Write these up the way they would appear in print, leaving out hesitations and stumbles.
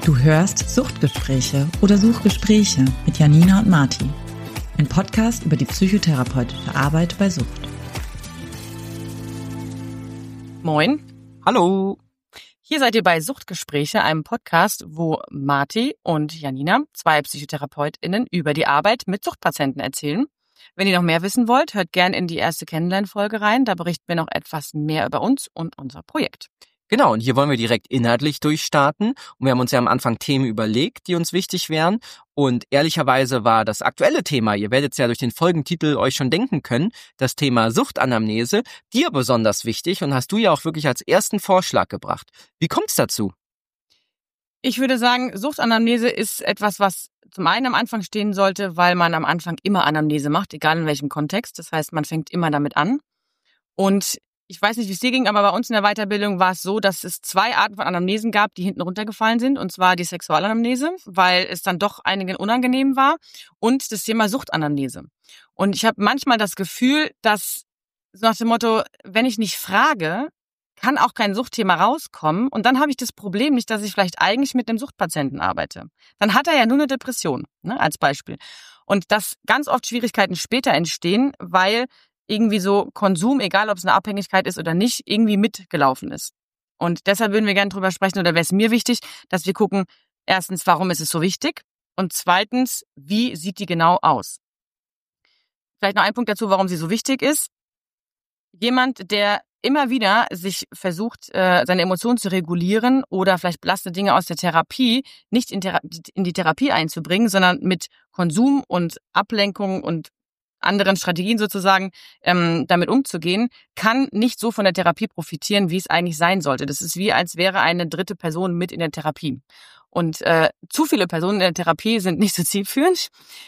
Du hörst Suchtgespräche oder Suchgespräche mit Janina und Marti. Ein Podcast über die psychotherapeutische Arbeit bei Sucht. Moin. Hallo. Hier seid ihr bei Suchtgespräche, einem Podcast, wo Marti und Janina, zwei PsychotherapeutInnen, über die Arbeit mit Suchtpatienten erzählen. Wenn ihr noch mehr wissen wollt, hört gern in die erste Kennenlernfolge rein. Da berichten wir noch etwas mehr über uns und unser Projekt. Genau, und hier wollen wir direkt inhaltlich durchstarten. Und wir haben uns ja am Anfang Themen überlegt, die uns wichtig wären. Und ehrlicherweise war das aktuelle Thema, ihr werdet es ja durch den Folgentitel euch schon denken können, das Thema Suchtanamnese, dir besonders wichtig und hast du ja auch wirklich als ersten Vorschlag gebracht. Wie kommt's dazu? Ich würde sagen, Suchtanamnese ist etwas, was zum einen am Anfang stehen sollte, weil man am Anfang immer Anamnese macht, egal in welchem Kontext. Das heißt, man fängt immer damit an. Und ich weiß nicht, wie es dir ging, aber bei uns in der Weiterbildung war es so, dass es zwei Arten von Anamnesen gab, die hinten runtergefallen sind. Und zwar die Sexualanamnese, weil es dann doch einigen unangenehm war, und das Thema Suchtanamnese. Und ich habe manchmal das Gefühl, dass so nach dem Motto, wenn ich nicht frage, kann auch kein Suchtthema rauskommen. Und dann habe ich das Problem nicht, dass ich vielleicht eigentlich mit einem Suchtpatienten arbeite. Dann hat er ja nur eine Depression, ne, als Beispiel. Und dass ganz oft Schwierigkeiten später entstehen, weil irgendwie so Konsum, egal ob es eine Abhängigkeit ist oder nicht, irgendwie mitgelaufen ist. Und deshalb würden wir gerne drüber sprechen, oder wäre es mir wichtig, dass wir gucken, erstens, warum ist es so wichtig? Und zweitens, wie sieht die genau aus? Vielleicht noch ein Punkt dazu, warum sie so wichtig ist. Jemand, der immer wieder sich versucht, seine Emotionen zu regulieren oder vielleicht belastende Dinge aus der Therapie nicht in die Therapie einzubringen, sondern mit Konsum und Ablenkung und anderen Strategien sozusagen damit umzugehen, kann nicht so von der Therapie profitieren, wie es eigentlich sein sollte. Das ist wie, als wäre eine dritte Person mit in der Therapie. Und zu viele Personen in der Therapie sind nicht so zielführend.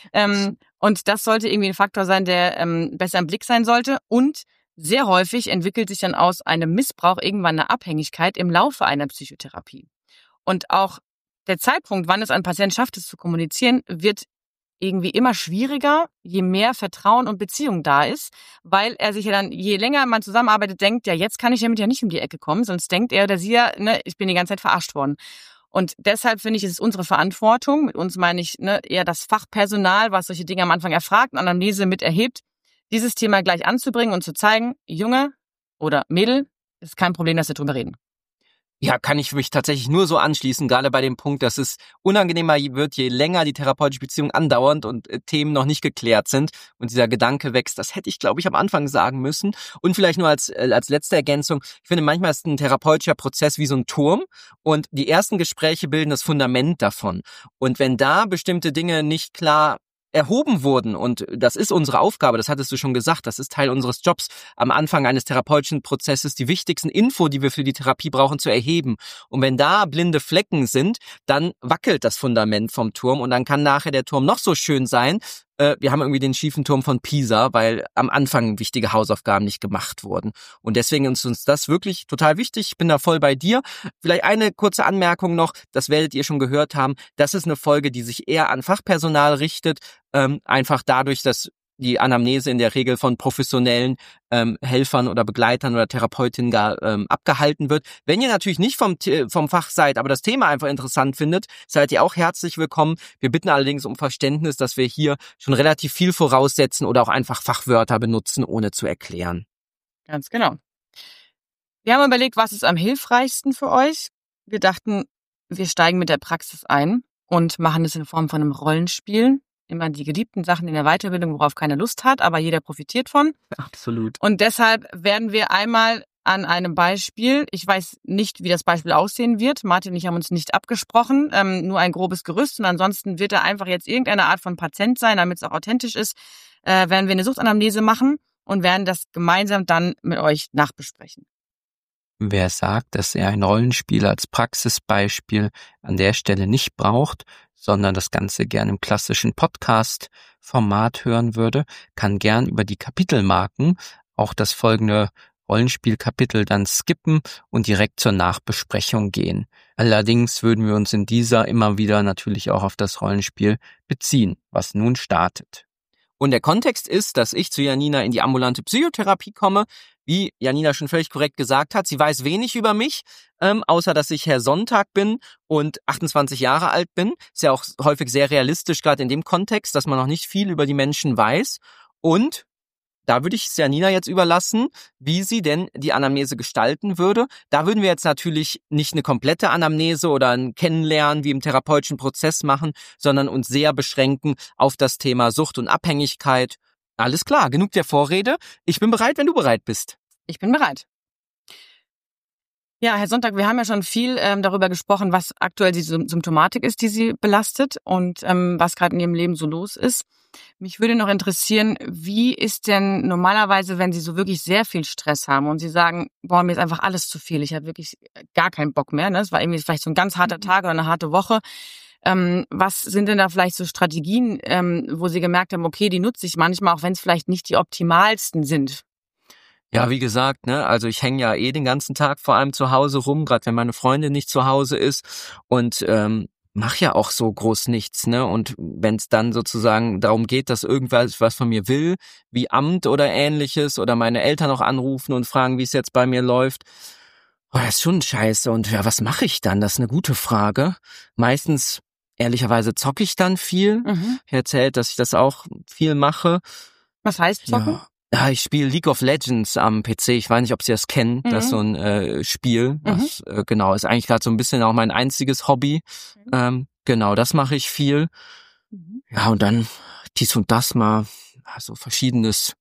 Und das sollte irgendwie ein Faktor sein, der besser im Blick sein sollte. Und sehr häufig entwickelt sich dann aus einem Missbrauch irgendwann eine Abhängigkeit im Laufe einer Psychotherapie. Und auch der Zeitpunkt, wann es ein Patient schafft, es zu kommunizieren, wird irgendwie immer schwieriger, je mehr Vertrauen und Beziehung da ist, weil er sich ja dann, je länger man zusammenarbeitet, denkt, ja, jetzt kann ich damit ja nicht um die Ecke kommen, sonst denkt er oder sie ja, ne, ich bin die ganze Zeit verarscht worden. Und deshalb finde ich, ist es unsere Verantwortung, mit uns meine ich eher das Fachpersonal, was solche Dinge am Anfang erfragt und Anamnese mit erhebt, dieses Thema gleich anzubringen und zu zeigen, Junge oder Mädel, ist kein Problem, dass wir drüber reden. Ja, kann ich mich tatsächlich nur so anschließen, gerade bei dem Punkt, dass es unangenehmer wird, je länger die therapeutische Beziehung andauernd und Themen noch nicht geklärt sind und dieser Gedanke wächst. Das hätte ich, glaube ich, am Anfang sagen müssen. Und vielleicht nur als letzte Ergänzung, ich finde, manchmal ist ein therapeutischer Prozess wie so ein Turm und die ersten Gespräche bilden das Fundament davon. Und wenn da bestimmte Dinge nicht klar erhoben wurden, und das ist unsere Aufgabe, das hattest du schon gesagt, das ist Teil unseres Jobs, am Anfang eines therapeutischen Prozesses die wichtigsten Info, die wir für die Therapie brauchen, zu erheben. Und wenn da blinde Flecken sind, dann wackelt das Fundament vom Turm und dann kann nachher der Turm noch so schön sein, wir haben irgendwie den schiefen Turm von Pisa, weil am Anfang wichtige Hausaufgaben nicht gemacht wurden. Und deswegen ist uns das wirklich total wichtig. Ich bin da voll bei dir. Vielleicht eine kurze Anmerkung noch, das werdet ihr schon gehört haben. Das ist eine Folge, die sich eher an Fachpersonal richtet, einfach dadurch, dass die Anamnese in der Regel von professionellen Helfern oder Begleitern oder Therapeutinnen gar abgehalten wird. Wenn ihr natürlich nicht vom Fach seid, aber das Thema einfach interessant findet, seid ihr auch herzlich willkommen. Wir bitten allerdings um Verständnis, dass wir hier schon relativ viel voraussetzen oder auch einfach Fachwörter benutzen, ohne zu erklären. Ganz genau. Wir haben überlegt, was ist am hilfreichsten für euch. Wir dachten, wir steigen mit der Praxis ein und machen es in Form von einem Rollenspiel. Immer die geliebten Sachen in der Weiterbildung, worauf keiner Lust hat, aber jeder profitiert von. Absolut. Und deshalb werden wir einmal an einem Beispiel, ich weiß nicht, wie das Beispiel aussehen wird, Martin und ich haben uns nicht abgesprochen, nur ein grobes Gerüst, und ansonsten wird er einfach jetzt irgendeine Art von Patient sein, damit es auch authentisch ist, werden wir eine Suchtanamnese machen und werden das gemeinsam dann mit euch nachbesprechen. Wer sagt, dass er ein Rollenspiel als Praxisbeispiel an der Stelle nicht braucht, sondern das Ganze gern im klassischen Podcast-Format hören würde, kann gern über die Kapitelmarken auch das folgende Rollenspielkapitel dann skippen und direkt zur Nachbesprechung gehen. Allerdings würden wir uns in dieser immer wieder natürlich auch auf das Rollenspiel beziehen, was nun startet. Und der Kontext ist, dass ich zu Janina in die ambulante Psychotherapie komme. Wie Janina schon völlig korrekt gesagt hat, sie weiß wenig über mich, außer dass ich Herr Sonntag bin und 28 Jahre alt bin. Ist ja auch häufig sehr realistisch, gerade in dem Kontext, dass man noch nicht viel über die Menschen weiß. Und da würde ich es Janina jetzt überlassen, wie sie denn die Anamnese gestalten würde. Da würden wir jetzt natürlich nicht eine komplette Anamnese oder ein Kennenlernen wie im therapeutischen Prozess machen, sondern uns sehr beschränken auf das Thema Sucht und Abhängigkeit. Alles klar, genug der Vorrede. Ich bin bereit, wenn du bereit bist. Ich bin bereit. Ja, Herr Sonntag, wir haben ja schon viel darüber gesprochen, was aktuell die Symptomatik ist, die Sie belastet und was gerade in Ihrem Leben so los ist. Mich würde noch interessieren, wie ist denn normalerweise, wenn Sie so wirklich sehr viel Stress haben und Sie sagen, boah, mir ist einfach alles zu viel, ich habe wirklich gar keinen Bock mehr, ne? Es war irgendwie vielleicht so ein ganz harter Tag oder eine harte Woche. Was sind denn da vielleicht so Strategien, wo Sie gemerkt haben, okay, die nutze ich manchmal, auch wenn es vielleicht nicht die optimalsten sind? Ja, wie gesagt, ne, also ich hänge ja den ganzen Tag vor allem zu Hause rum, gerade wenn meine Freundin nicht zu Hause ist und mach ja auch so groß nichts, ne? Und wenn es dann sozusagen darum geht, dass irgendwas was von mir will, wie Amt oder Ähnliches oder meine Eltern auch anrufen und fragen, wie es jetzt bei mir läuft, das ist schon scheiße. Und ja, was mache ich dann? Das ist eine gute Frage. Meistens, ehrlicherweise, zocke ich dann viel. Ich erzählt, dass ich das auch viel mache. Was heißt zocken? Ja, ich spiele League of Legends am PC. Ich weiß nicht, ob Sie das kennen. Das ist so ein Spiel. Das, genau, ist eigentlich gerade so ein bisschen auch mein einziges Hobby. Genau, das mache ich viel. Ja, und dann dies und das mal, also Verschiedenes.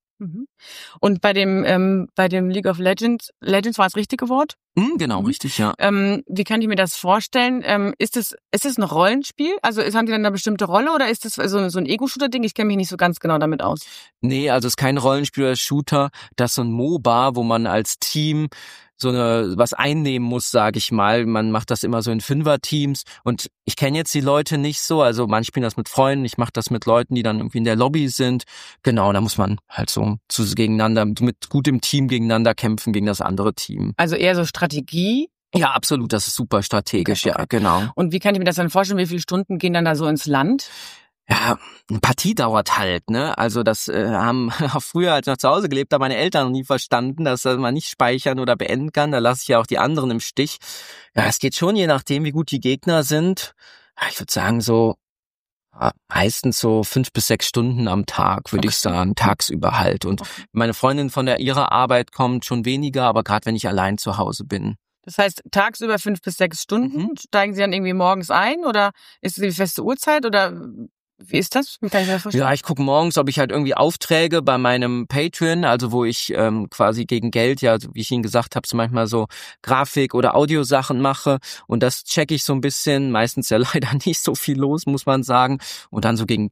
Und bei dem League of Legends war das richtige Wort? Genau, richtig, ja. Wie kann ich mir das vorstellen? Ist es ein Rollenspiel? Also haben die dann eine bestimmte Rolle oder ist das so ein Ego-Shooter-Ding? Ich kenne mich nicht so ganz genau damit aus. Nee, also es ist kein Rollenspiel oder Shooter. Das ist so ein MOBA, wo man als Team was einnehmen muss, sage ich mal. Man macht das immer so in Fünfer-Teams und ich kenne jetzt die Leute nicht so, also manche spielen das mit Freunden, ich mache das mit Leuten, die dann irgendwie in der Lobby sind. Genau, da muss man halt so gegeneinander, mit gutem Team gegeneinander kämpfen gegen das andere Team. Also eher so Strategie? Ja, absolut, das ist super strategisch, okay. Ja, genau. Und wie kann ich mir das dann vorstellen, wie viele Stunden gehen dann da so ins Land? Ja, eine Partie dauert halt, ne? Also das haben früher, als ich noch zu Hause gelebt habe, meine Eltern noch nie verstanden, dass man nicht speichern oder beenden kann. Da lasse ich ja auch die anderen im Stich. Ja, es geht schon, je nachdem, wie gut die Gegner sind. Ich würde sagen, so meistens so 5 bis 6 Stunden am Tag, würde ich sagen, tagsüber halt. Und meine Freundin von ihrer Arbeit kommt schon weniger, aber gerade wenn ich allein zu Hause bin. Das heißt, tagsüber 5 bis 6 Stunden, steigen Sie dann irgendwie morgens ein oder ist es die feste Uhrzeit oder wie ist das? Wie kann ich mir das vorstellen? Ja, ich gucke morgens, ob ich halt irgendwie Aufträge bei meinem Patreon, also wo ich quasi gegen Geld, ja, wie ich Ihnen gesagt habe, so manchmal so Grafik- oder Audiosachen mache und das checke ich so ein bisschen, meistens ja leider nicht so viel los, muss man sagen, und dann so gegen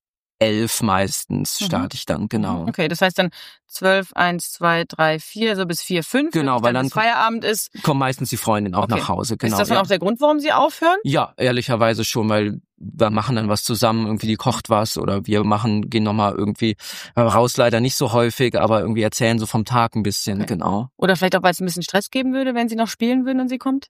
11 meistens starte ich dann, genau. Okay, das heißt dann 12, 1, 2, 3, 4, so bis 4, 5. Genau, weil dann Feierabend ist. Kommt meistens die Freundin auch nach Hause, genau. Ist das dann auch der Grund, warum Sie aufhören? Ja, ehrlicherweise schon, weil wir machen dann was zusammen, irgendwie die kocht was oder wir gehen nochmal irgendwie raus, leider nicht so häufig, aber irgendwie erzählen so vom Tag ein bisschen, genau. Oder vielleicht auch, weil es ein bisschen Stress geben würde, wenn Sie noch spielen würden und sie kommt?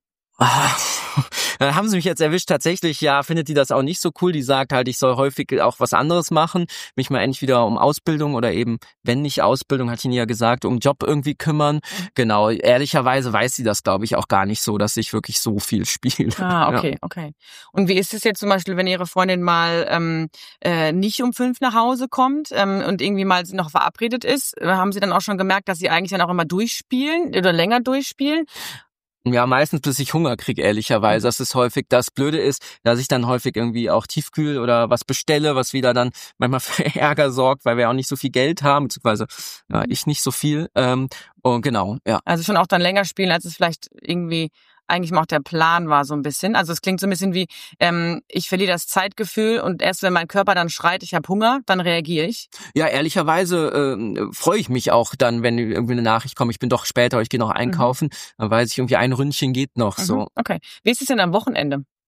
Da haben sie mich jetzt erwischt. Tatsächlich, ja, findet die das auch nicht so cool. Die sagt halt, ich soll häufig auch was anderes machen, mich mal endlich wieder um Ausbildung oder eben, wenn nicht Ausbildung, hat ich Ihnen ja gesagt, um Job irgendwie kümmern. Genau, ehrlicherweise weiß sie das, glaube ich, auch gar nicht so, dass ich wirklich so viel spiele. Okay, okay. Und wie ist es jetzt zum Beispiel, wenn Ihre Freundin mal nicht um 5 nach Hause kommt und irgendwie mal noch verabredet ist? Haben Sie dann auch schon gemerkt, dass Sie eigentlich dann auch immer durchspielen oder länger durchspielen? Ja, meistens bis ich Hunger kriege, ehrlicherweise. Das ist häufig, das Blöde ist, dass ich dann häufig irgendwie auch Tiefkühl oder was bestelle, was wieder dann manchmal für Ärger sorgt, weil wir auch nicht so viel Geld haben, beziehungsweise ja, ich nicht so viel. Und genau, ja. Also schon auch dann länger spielen, als es vielleicht irgendwie eigentlich mal auch der Plan war so ein bisschen. Also es klingt so ein bisschen wie, ich verliere das Zeitgefühl und erst wenn mein Körper dann schreit, ich habe Hunger, dann reagiere ich. Ja, ehrlicherweise freue ich mich auch dann, wenn irgendwie eine Nachricht kommt, ich bin doch später, ich gehe noch einkaufen, dann weiß ich irgendwie, ein Ründchen geht noch so. Okay. Wie ist es denn am Wochenende?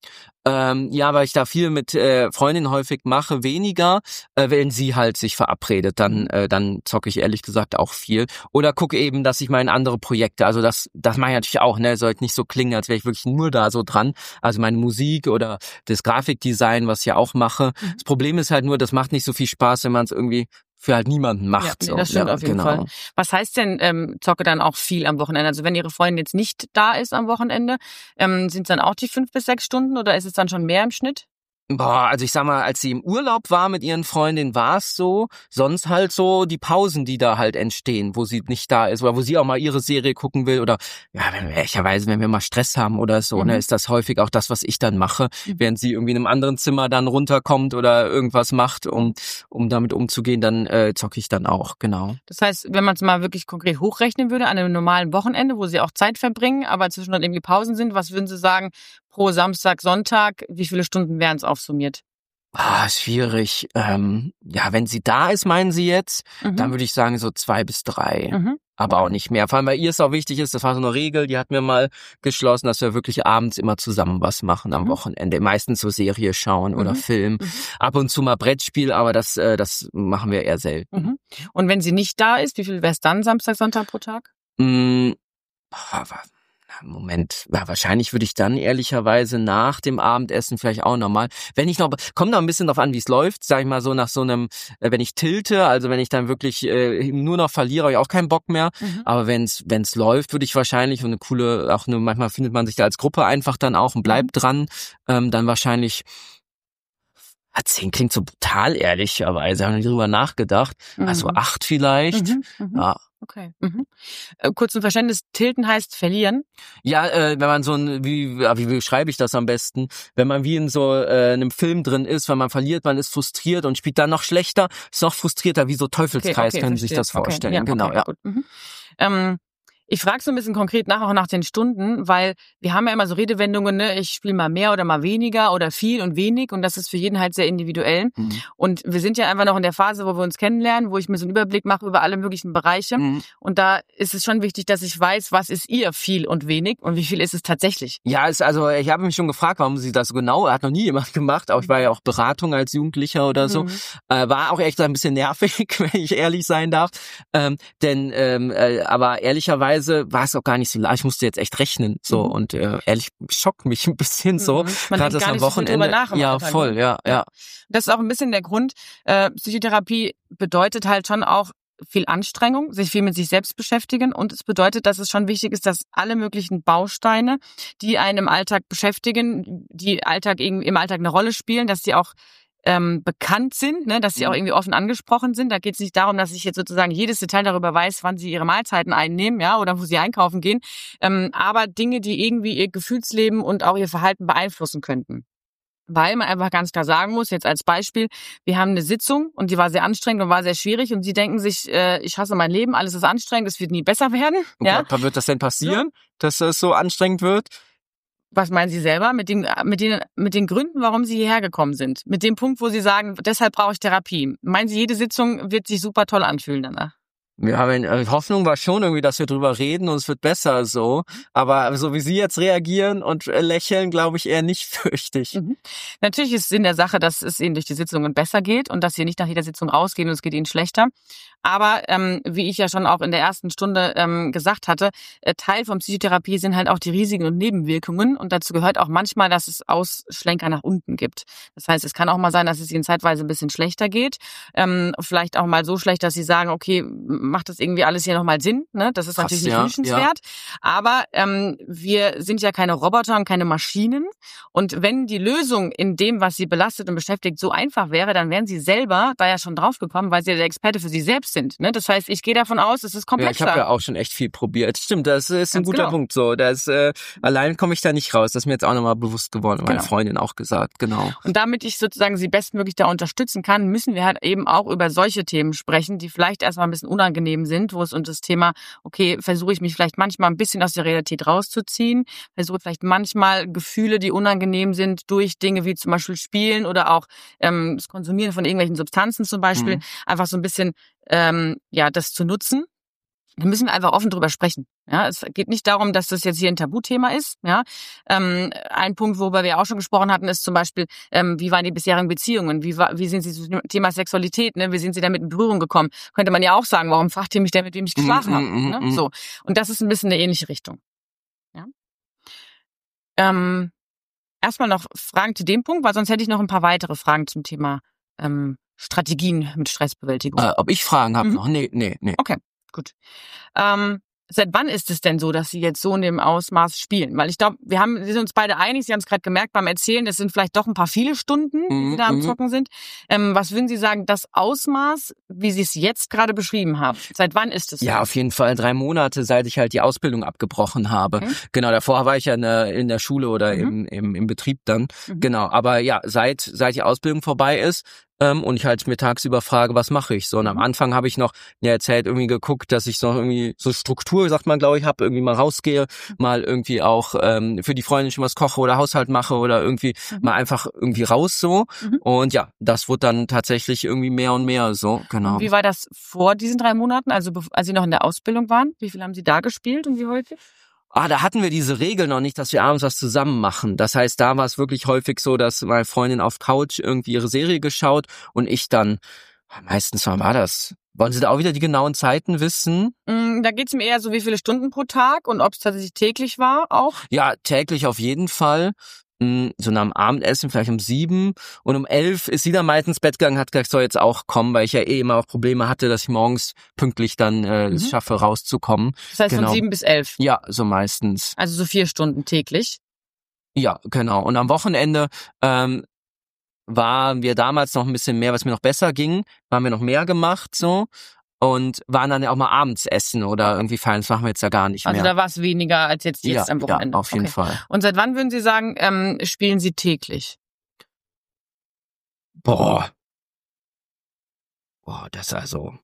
Ja, weil ich da viel mit Freundinnen häufig mache, weniger, wenn sie halt sich verabredet, dann zocke ich ehrlich gesagt auch viel. Oder gucke eben, dass ich mal in andere Projekte, also das mache ich natürlich auch, ne, sollte nicht so klingen, als wäre ich wirklich nur da so dran. Also meine Musik oder das Grafikdesign, was ich ja auch mache. Das Problem ist halt nur, das macht nicht so viel Spaß, wenn man es irgendwie für halt niemanden macht. Ja, nee, das stimmt auf jeden Fall. Was heißt denn zocke dann auch viel am Wochenende? Also wenn Ihre Freundin jetzt nicht da ist am Wochenende, sind es dann auch die 5 bis 6 Stunden oder ist es dann schon mehr im Schnitt? Boah, also ich sag mal, als sie im Urlaub war mit ihren Freundinnen, war es so. Sonst halt so die Pausen, die da halt entstehen, wo sie nicht da ist oder wo sie auch mal ihre Serie gucken will oder ja, wenn wir mal Stress haben oder so, ne, ist das häufig auch das, was ich dann mache, während sie irgendwie in einem anderen Zimmer dann runterkommt oder irgendwas macht, um damit umzugehen, dann zocke ich dann auch, genau. Das heißt, wenn man es mal wirklich konkret hochrechnen würde an einem normalen Wochenende, wo sie auch Zeit verbringen, aber zwischendurch irgendwie Pausen sind, was würden Sie sagen, pro Samstag, Sonntag, wie viele Stunden wären es aufsummiert? Schwierig. Ja, wenn sie da ist, meinen Sie jetzt, dann würde ich sagen so 2 bis 3. Aber auch nicht mehr. Vor allem, weil ihr es auch wichtig ist, das war so eine Regel, die hatten wir mal geschlossen, dass wir wirklich abends immer zusammen was machen am Wochenende. Meistens so Serie schauen oder Film. Ab und zu mal Brettspiel, aber das machen wir eher selten. Und wenn sie nicht da ist, wie viel wäre es dann Samstag, Sonntag pro Tag? Moment, ja, wahrscheinlich würde ich dann ehrlicherweise nach dem Abendessen vielleicht auch nochmal, wenn ich noch, kommt noch ein bisschen drauf an, wie es läuft, sag ich mal so nach so einem, wenn ich tilte, also wenn ich dann wirklich nur noch verliere, habe ich auch keinen Bock mehr, aber wenn's läuft, würde ich wahrscheinlich, und eine coole, manchmal findet man sich da als Gruppe einfach dann auch und bleibt dran, dann wahrscheinlich 10 klingt so brutal, ehrlicherweise, habe ich drüber nachgedacht, also 8 vielleicht, ja. Okay. Kurz zum Verständnis, tilten heißt verlieren? Ja, wenn man so wie beschreibe ich das am besten? Wenn man wie in so einem Film drin ist, wenn man verliert, man ist frustriert und spielt dann noch schlechter, ist noch frustrierter, wie so Teufelskreis, können Sie sich das vorstellen. Ja, genau, ja. Gut. Ich frage so ein bisschen konkret auch nach den Stunden, weil wir haben ja immer so Redewendungen, ne? Ich spiele mal mehr oder mal weniger oder viel und wenig und das ist für jeden halt sehr individuell. Und wir sind ja einfach noch in der Phase, wo wir uns kennenlernen, wo ich mir so einen Überblick mache über alle möglichen Bereiche. Und da ist es schon wichtig, dass ich weiß, was ist ihr viel und wenig und wie viel ist es tatsächlich. Ja, ich habe mich schon gefragt, warum sie das so genau, hat noch nie jemand gemacht, auch ich war ja auch Beratung als Jugendlicher oder so, war auch echt ein bisschen nervig, wenn ich ehrlich sein darf, aber ehrlicherweise war es auch gar nicht so leicht. Ich musste jetzt echt rechnen, so und ehrlich schockt mich ein bisschen so. Gerade das am Wochenende. Ja, voll, ja. Das ist auch ein bisschen der Grund. Psychotherapie bedeutet halt schon auch viel Anstrengung, sich viel mit sich selbst beschäftigen und es bedeutet, dass es schon wichtig ist, dass alle möglichen Bausteine, die einen im Alltag beschäftigen, die im Alltag eine Rolle spielen, dass die auch bekannt sind, ne, dass sie auch irgendwie offen angesprochen sind. Da geht es nicht darum, dass ich jetzt sozusagen jedes Detail darüber weiß, wann sie ihre Mahlzeiten einnehmen, ja, oder wo sie einkaufen gehen. Aber Dinge, die irgendwie ihr Gefühlsleben und auch ihr Verhalten beeinflussen könnten. Weil man einfach ganz klar sagen muss, jetzt als Beispiel, wir haben eine Sitzung und die war sehr anstrengend und war sehr schwierig und sie denken sich, ich hasse mein Leben, alles ist anstrengend, es wird nie besser werden. Ja? Wann wird das denn passieren, dass es so anstrengend wird? Was meinen Sie selber mit den Gründen, warum Sie hierher gekommen sind? Mit dem Punkt, wo Sie sagen, deshalb brauche ich Therapie. Meinen Sie, jede Sitzung wird sich super toll anfühlen danach? Ja, Hoffnung war schon irgendwie, dass wir drüber reden und es wird besser so. Aber so wie Sie jetzt reagieren und lächeln, glaube ich eher nicht, fürchte ich. Natürlich ist Sinn der Sache, dass es Ihnen durch die Sitzungen besser geht und dass Sie nicht nach jeder Sitzung rausgehen und es geht Ihnen schlechter. Aber wie ich ja schon auch in der ersten Stunde gesagt hatte, Teil von Psychotherapie sind halt auch die Risiken und Nebenwirkungen. Und dazu gehört auch manchmal, dass es Ausschlenker nach unten gibt. Das heißt, es kann auch mal sein, dass es Ihnen zeitweise ein bisschen schlechter geht. Vielleicht auch mal so schlecht, dass Sie sagen, okay, macht das irgendwie alles hier nochmal Sinn? Ne? Das ist natürlich nicht wünschenswert. Ja. Aber wir sind ja keine Roboter und keine Maschinen. Und wenn die Lösung in dem, was Sie belastet und beschäftigt, so einfach wäre, dann wären Sie selber da ja schon drauf gekommen, weil Sie ja der Experte für sich selbst sind. Ne? Das heißt, ich gehe davon aus, es ist komplexer. Ja, ich habe ja auch schon echt viel probiert. Stimmt, das ist ein guter Punkt. So, allein komme ich da nicht raus. Das ist mir jetzt auch nochmal bewusst geworden, meine Freundin auch gesagt. Genau. Und damit ich sozusagen Sie bestmöglich da unterstützen kann, müssen wir halt eben auch über solche Themen sprechen, die vielleicht erstmal ein bisschen unangenehm sind, wo es um das Thema, okay, versuche ich mich vielleicht manchmal ein bisschen aus der Realität rauszuziehen, versuche vielleicht manchmal Gefühle, die unangenehm sind, durch Dinge wie zum Beispiel Spielen oder auch das Konsumieren von irgendwelchen Substanzen zum Beispiel, einfach so ein bisschen das zu nutzen. dann müssen wir einfach offen drüber sprechen. Ja, es geht nicht darum, dass das jetzt hier ein Tabuthema ist. Ja, ein Punkt, worüber wir auch schon gesprochen hatten, ist zum Beispiel, wie waren die bisherigen Beziehungen? Wie sind Sie zum Thema Sexualität? Ne? Wie sind Sie damit in Berührung gekommen? Könnte man ja auch sagen, warum fragt ihr mich denn, mit wem ich geschlafen habe? Ne? So. Und das ist ein bisschen eine ähnliche Richtung. Ja. Erstmal noch Fragen zu dem Punkt, weil sonst hätte ich noch ein paar weitere Fragen zum Thema Strategien mit Stressbewältigung. Ob ich Fragen habe noch? Nee. Okay, gut. Seit wann ist es denn so, dass Sie jetzt so in dem Ausmaß spielen? Weil ich glaube, wir sind uns beide einig, Sie haben es gerade gemerkt beim Erzählen, es sind vielleicht doch ein paar viele Stunden, die Sie da am Zocken sind. Was würden Sie sagen, das Ausmaß, wie Sie es jetzt gerade beschrieben haben, seit wann ist es so? Ja, auf jeden Fall 3 Monate, seit ich halt die Ausbildung abgebrochen habe. Okay. Genau, davor war ich ja in der Schule oder im Betrieb dann. Genau, aber ja, seit die Ausbildung vorbei ist, und ich halt mir tagsüber frage, was mache ich so. Und am Anfang habe ich noch, erzählt, irgendwie geguckt, dass ich so irgendwie so Struktur, sagt man, glaube ich, habe, irgendwie mal rausgehe, mal irgendwie auch für die Freundin schon was koche oder Haushalt mache oder irgendwie mal einfach irgendwie raus so. Und ja, das wurde dann tatsächlich irgendwie mehr und mehr so, genau. Und wie war das vor diesen 3 Monaten, also als Sie noch in der Ausbildung waren? Wie viel haben Sie da gespielt und wie häufig? Da hatten wir diese Regel noch nicht, dass wir abends was zusammen machen. Das heißt, da war es wirklich häufig so, dass meine Freundin auf Couch irgendwie ihre Serie geschaut und ich dann, meistens, wann war das? Wollen Sie da auch wieder die genauen Zeiten wissen? Da geht's mir eher so, wie viele Stunden pro Tag und ob es tatsächlich täglich war auch? Ja, täglich auf jeden Fall. So nach dem Abendessen, vielleicht um 7 und um 11 ist sie dann meistens ins Bett gegangen, hat gesagt, soll jetzt auch kommen, weil ich ja immer auch Probleme hatte, dass ich morgens pünktlich dann es schaffe, rauszukommen. Das heißt von 7 bis 11? Ja, so meistens. Also so 4 Stunden täglich? Ja, genau. Und am Wochenende waren wir damals noch ein bisschen mehr, was mir noch besser ging, haben wir noch mehr gemacht so. Und waren dann ja auch mal abends essen oder irgendwie feiern. Das machen wir jetzt ja gar nicht mehr. Also da war es weniger als jetzt am Wochenende. Ja, auf jeden Fall. Und seit wann würden Sie sagen, spielen Sie täglich? Boah, das also.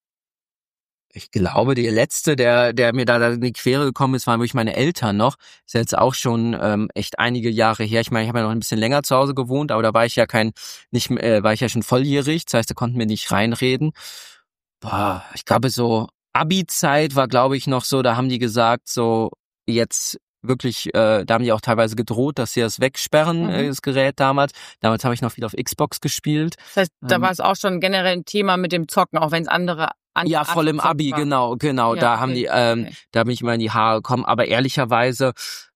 Ich glaube, die letzte, der mir da in die Quere gekommen ist, waren wirklich meine Eltern noch. Ist jetzt auch schon echt einige Jahre her. Ich meine, ich habe ja noch ein bisschen länger zu Hause gewohnt, aber da war ich ja war ich ja schon volljährig. Das heißt, da konnten wir nicht reinreden. Boah, ich glaube so Abi-Zeit war, glaube ich, noch so, da haben die gesagt, so jetzt wirklich, da haben die auch teilweise gedroht, dass sie das wegsperren, das Gerät damals. Damals habe ich noch viel auf Xbox gespielt. Das heißt, da war es auch schon generell ein Thema mit dem Zocken, auch wenn es andere ja, voll im Abi, war. Genau. Ja, da haben die, da bin ich immer in die Haare gekommen, aber ehrlicherweise,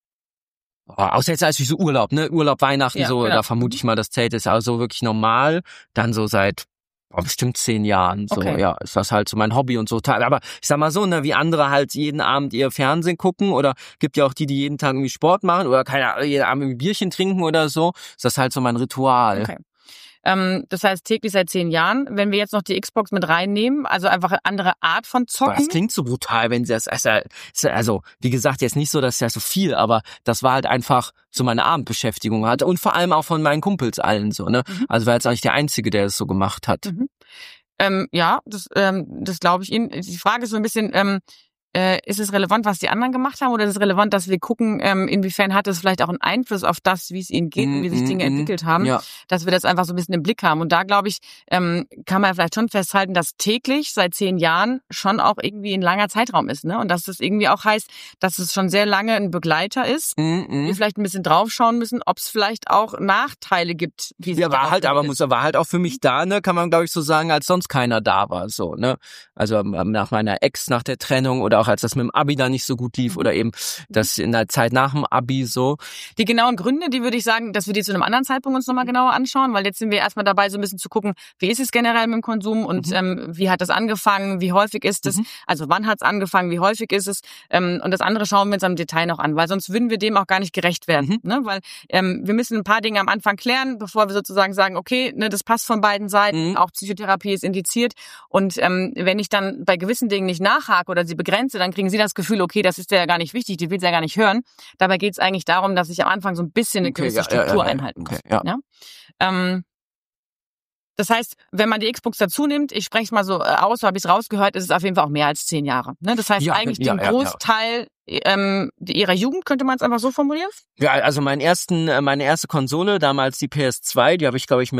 außer jetzt als ich so Urlaub, Weihnachten, ja, so, genau. Da vermute ich mal, das Zelt ist also wirklich normal, dann so seit bestimmt 10 Jahren, so, ja, ist das halt so mein Hobby und so. Aber ich sag mal so, wie andere halt jeden Abend ihr Fernsehen gucken oder gibt ja auch die jeden Tag irgendwie Sport machen oder jeden Abend irgendwie Bierchen trinken oder so, ist das halt so mein Ritual. Okay. Das heißt täglich seit 10 Jahren. Wenn wir jetzt noch die Xbox mit reinnehmen, also einfach eine andere Art von Zocken. Das klingt so brutal, wenn sie das, also wie gesagt, jetzt nicht so, dass ja so viel, aber das war halt einfach so meine Abendbeschäftigung hat und vor allem auch von meinen Kumpels allen so, ne? Also war jetzt auch nicht der Einzige, der das so gemacht hat. Ja, das glaube ich Ihnen. Die Frage ist so ein bisschen, ist es relevant, was die anderen gemacht haben, oder ist es relevant, dass wir gucken, inwiefern hat es vielleicht auch einen Einfluss auf das, wie es ihnen geht und wie sich Dinge entwickelt haben, dass wir das einfach so ein bisschen im Blick haben. Und da, glaube ich, kann man vielleicht schon festhalten, dass täglich seit 10 Jahren schon auch irgendwie ein langer Zeitraum ist, ne? Und dass das irgendwie auch heißt, dass es schon sehr lange ein Begleiter ist. Wir vielleicht ein bisschen draufschauen müssen, ob es vielleicht auch Nachteile gibt. Ja, war halt auch für mich da, ne? Kann man, glaube ich, so sagen, als sonst keiner da war, so, ne? Also nach meiner Ex, nach der Trennung oder auch als das mit dem Abi da nicht so gut lief oder eben das in der Zeit nach dem Abi so. Die genauen Gründe, die würde ich sagen, dass wir die zu einem anderen Zeitpunkt uns nochmal genauer anschauen, weil jetzt sind wir erstmal dabei, so ein bisschen zu gucken, wie ist es generell mit dem Konsum und wie hat das angefangen, wie häufig ist es, also wann hat es angefangen, wie häufig ist es, und das andere schauen wir uns im Detail noch an, weil sonst würden wir dem auch gar nicht gerecht werden, ne? Weil wir müssen ein paar Dinge am Anfang klären, bevor wir sozusagen sagen, okay, ne, das passt von beiden Seiten, auch Psychotherapie ist indiziert und wenn ich dann bei gewissen Dingen nicht nachhake oder sie begrenze, dann kriegen sie das Gefühl, okay, das ist ja gar nicht wichtig, die will es ja gar nicht hören. Dabei geht es eigentlich darum, dass ich am Anfang so ein bisschen eine gewisse Struktur einhalten muss. Ja? Das heißt, wenn man die Xbox dazu nimmt, ich spreche es mal so aus, so habe ich es rausgehört, ist es auf jeden Fall auch mehr als 10 Jahre. Ne? Das heißt eigentlich den Großteil ihrer Jugend, könnte man es einfach so formulieren? Ja, also meine erste Konsole, damals die PS2, die habe ich, glaube ich, mit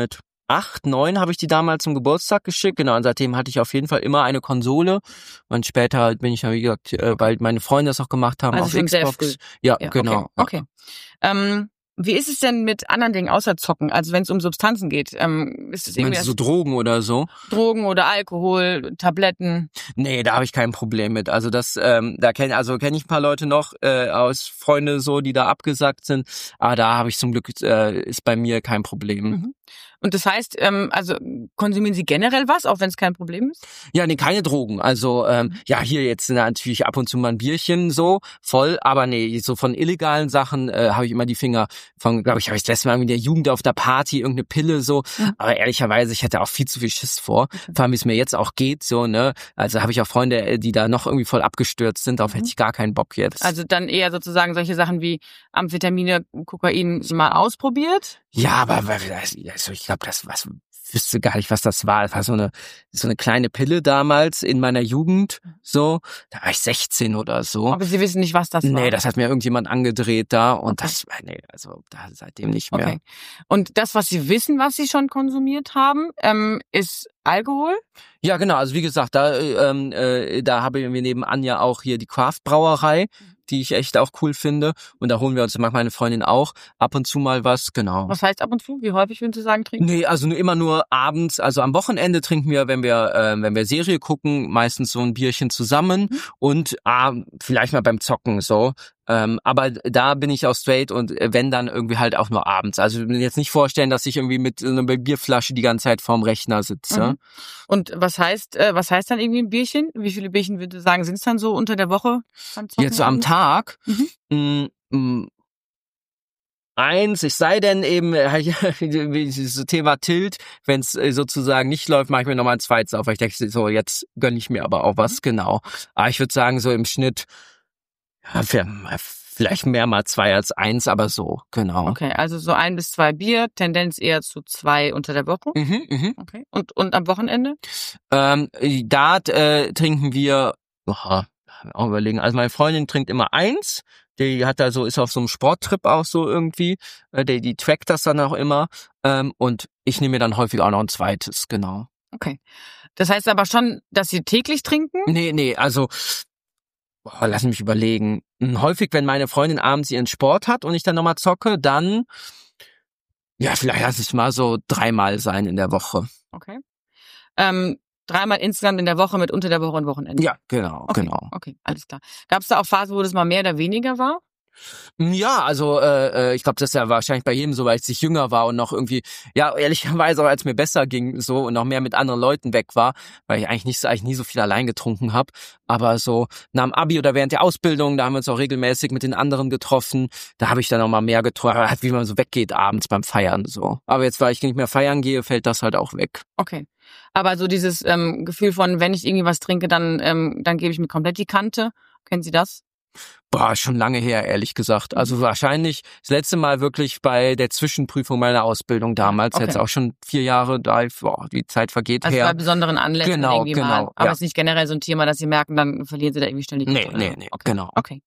8, 9 habe ich die damals zum Geburtstag geschickt. Genau, und seitdem hatte ich auf jeden Fall immer eine Konsole. Und später bin ich, wie gesagt, weil meine Freunde das auch gemacht haben, also auf schon Xbox. Sehr früh. Ja, genau. Okay. Wie ist es denn mit anderen Dingen außer Zocken? Also wenn es um Substanzen geht, ist es irgendwie so Drogen oder so? Drogen oder Alkohol, Tabletten? Nee, da habe ich kein Problem mit. Also das, da kenn ich ein paar Leute noch aus Freunde so, die da abgesagt sind. Aber da habe ich zum Glück ist bei mir kein Problem. Mhm. Und das heißt, also konsumieren Sie generell was, auch wenn es kein Problem ist? Ja, nee, keine Drogen. Also ja, hier jetzt natürlich ab und zu mal ein Bierchen so voll, aber nee, so von illegalen Sachen habe ich immer die Finger von, glaube ich, habe ich das letzte Mal in der Jugend auf der Party irgendeine Pille so. Mhm. Aber ehrlicherweise, ich hatte auch viel zu viel Schiss vor, vor allem wie es mir jetzt auch geht so, ne. Also habe ich auch Freunde, die da noch irgendwie voll abgestürzt sind, darauf hätte ich gar keinen Bock jetzt. Also dann eher sozusagen solche Sachen wie Amphetamine, Kokain mal ausprobiert? Ja, aber also ich glaube, wüsste gar nicht, was das war. Das war so eine kleine Pille damals in meiner Jugend, so. Da war ich 16 oder so. Aber Sie wissen nicht, was das war? Nee, das hat mir irgendjemand angedreht da und Okay. also da seitdem nicht mehr. Okay. Und das, was Sie wissen, was Sie schon konsumiert haben, ist Alkohol? Ja, genau. Also wie gesagt, da haben wir nebenan ja auch hier die Craft-Brauerei, die ich echt auch cool finde. Und da holen wir uns, mag meine Freundin auch, ab und zu mal was, genau. Was heißt ab und zu? Wie häufig würden Sie sagen, trinken? Nee, also immer nur abends, also am Wochenende trinken wir, wenn wir Serie gucken, meistens so ein Bierchen zusammen und vielleicht mal beim Zocken so. Aber da bin ich auch straight und wenn dann irgendwie halt auch nur abends. Also ich will mir jetzt nicht vorstellen, dass ich irgendwie mit einer Bierflasche die ganze Zeit vorm Rechner sitze. Mhm. Und was heißt dann irgendwie ein Bierchen? Wie viele Bierchen würde ich sagen, sind es dann so unter der Woche? Jetzt so am Tag? Eins, es sei denn eben, dieses Thema Tilt, wenn es sozusagen nicht läuft, mache ich mir nochmal ein zweites auf, weil ich denke, so, jetzt gönne ich mir aber auch was, genau. Aber ich würde sagen, so im Schnitt, ja, vielleicht mehr mal 2 als 1, aber so, genau. Okay, also so 1 bis 2 Bier, Tendenz eher zu 2 unter der Woche. Okay. Und am Wochenende? Da trinken wir, auch überlegen, also meine Freundin trinkt immer 1, die hat da so, ist auf so einem Sporttrip auch so irgendwie, die trackt das dann auch immer, und ich nehme mir dann häufig auch noch ein zweites, genau. Okay. Das heißt aber schon, dass Sie täglich trinken? Nee, also, lass mich überlegen. Häufig, wenn meine Freundin abends ihren Sport hat und ich dann nochmal zocke, dann, ja, vielleicht lass es mal so 3-mal sein in der Woche. Okay. 3-mal insgesamt in der Woche mit unter der Woche und Wochenende? Ja, genau. Okay, alles klar. Gab es da auch Phasen, wo das mal mehr oder weniger war? Ja, also ich glaube, das ist ja wahrscheinlich bei jedem so, weil ich jünger war und noch irgendwie, ja, ehrlicherweise auch als mir besser ging so und noch mehr mit anderen Leuten weg war, weil ich eigentlich nie so viel allein getrunken habe, aber so nach dem Abi oder während der Ausbildung, da haben wir uns auch regelmäßig mit den anderen getroffen, da habe ich dann auch mal mehr getrunken, wie man so weggeht abends beim Feiern so. Aber jetzt, weil ich nicht mehr feiern gehe, fällt das halt auch weg. Okay. Aber so dieses Gefühl von, wenn ich irgendwie was trinke, dann gebe ich mir komplett die Kante. Kennen Sie das? Schon lange her, ehrlich gesagt. Also wahrscheinlich das letzte Mal wirklich bei der Zwischenprüfung meiner Ausbildung damals, Okay. jetzt auch schon 4 Jahre, die Zeit vergeht Also her. bei besonderen Anlässen Genau, irgendwie mal. genau, Aber ja. es ist nicht generell so ein Thema, dass Sie merken, dann verlieren Sie da irgendwie schnell die Kontrolle. Nee, Okay. genau. Okay.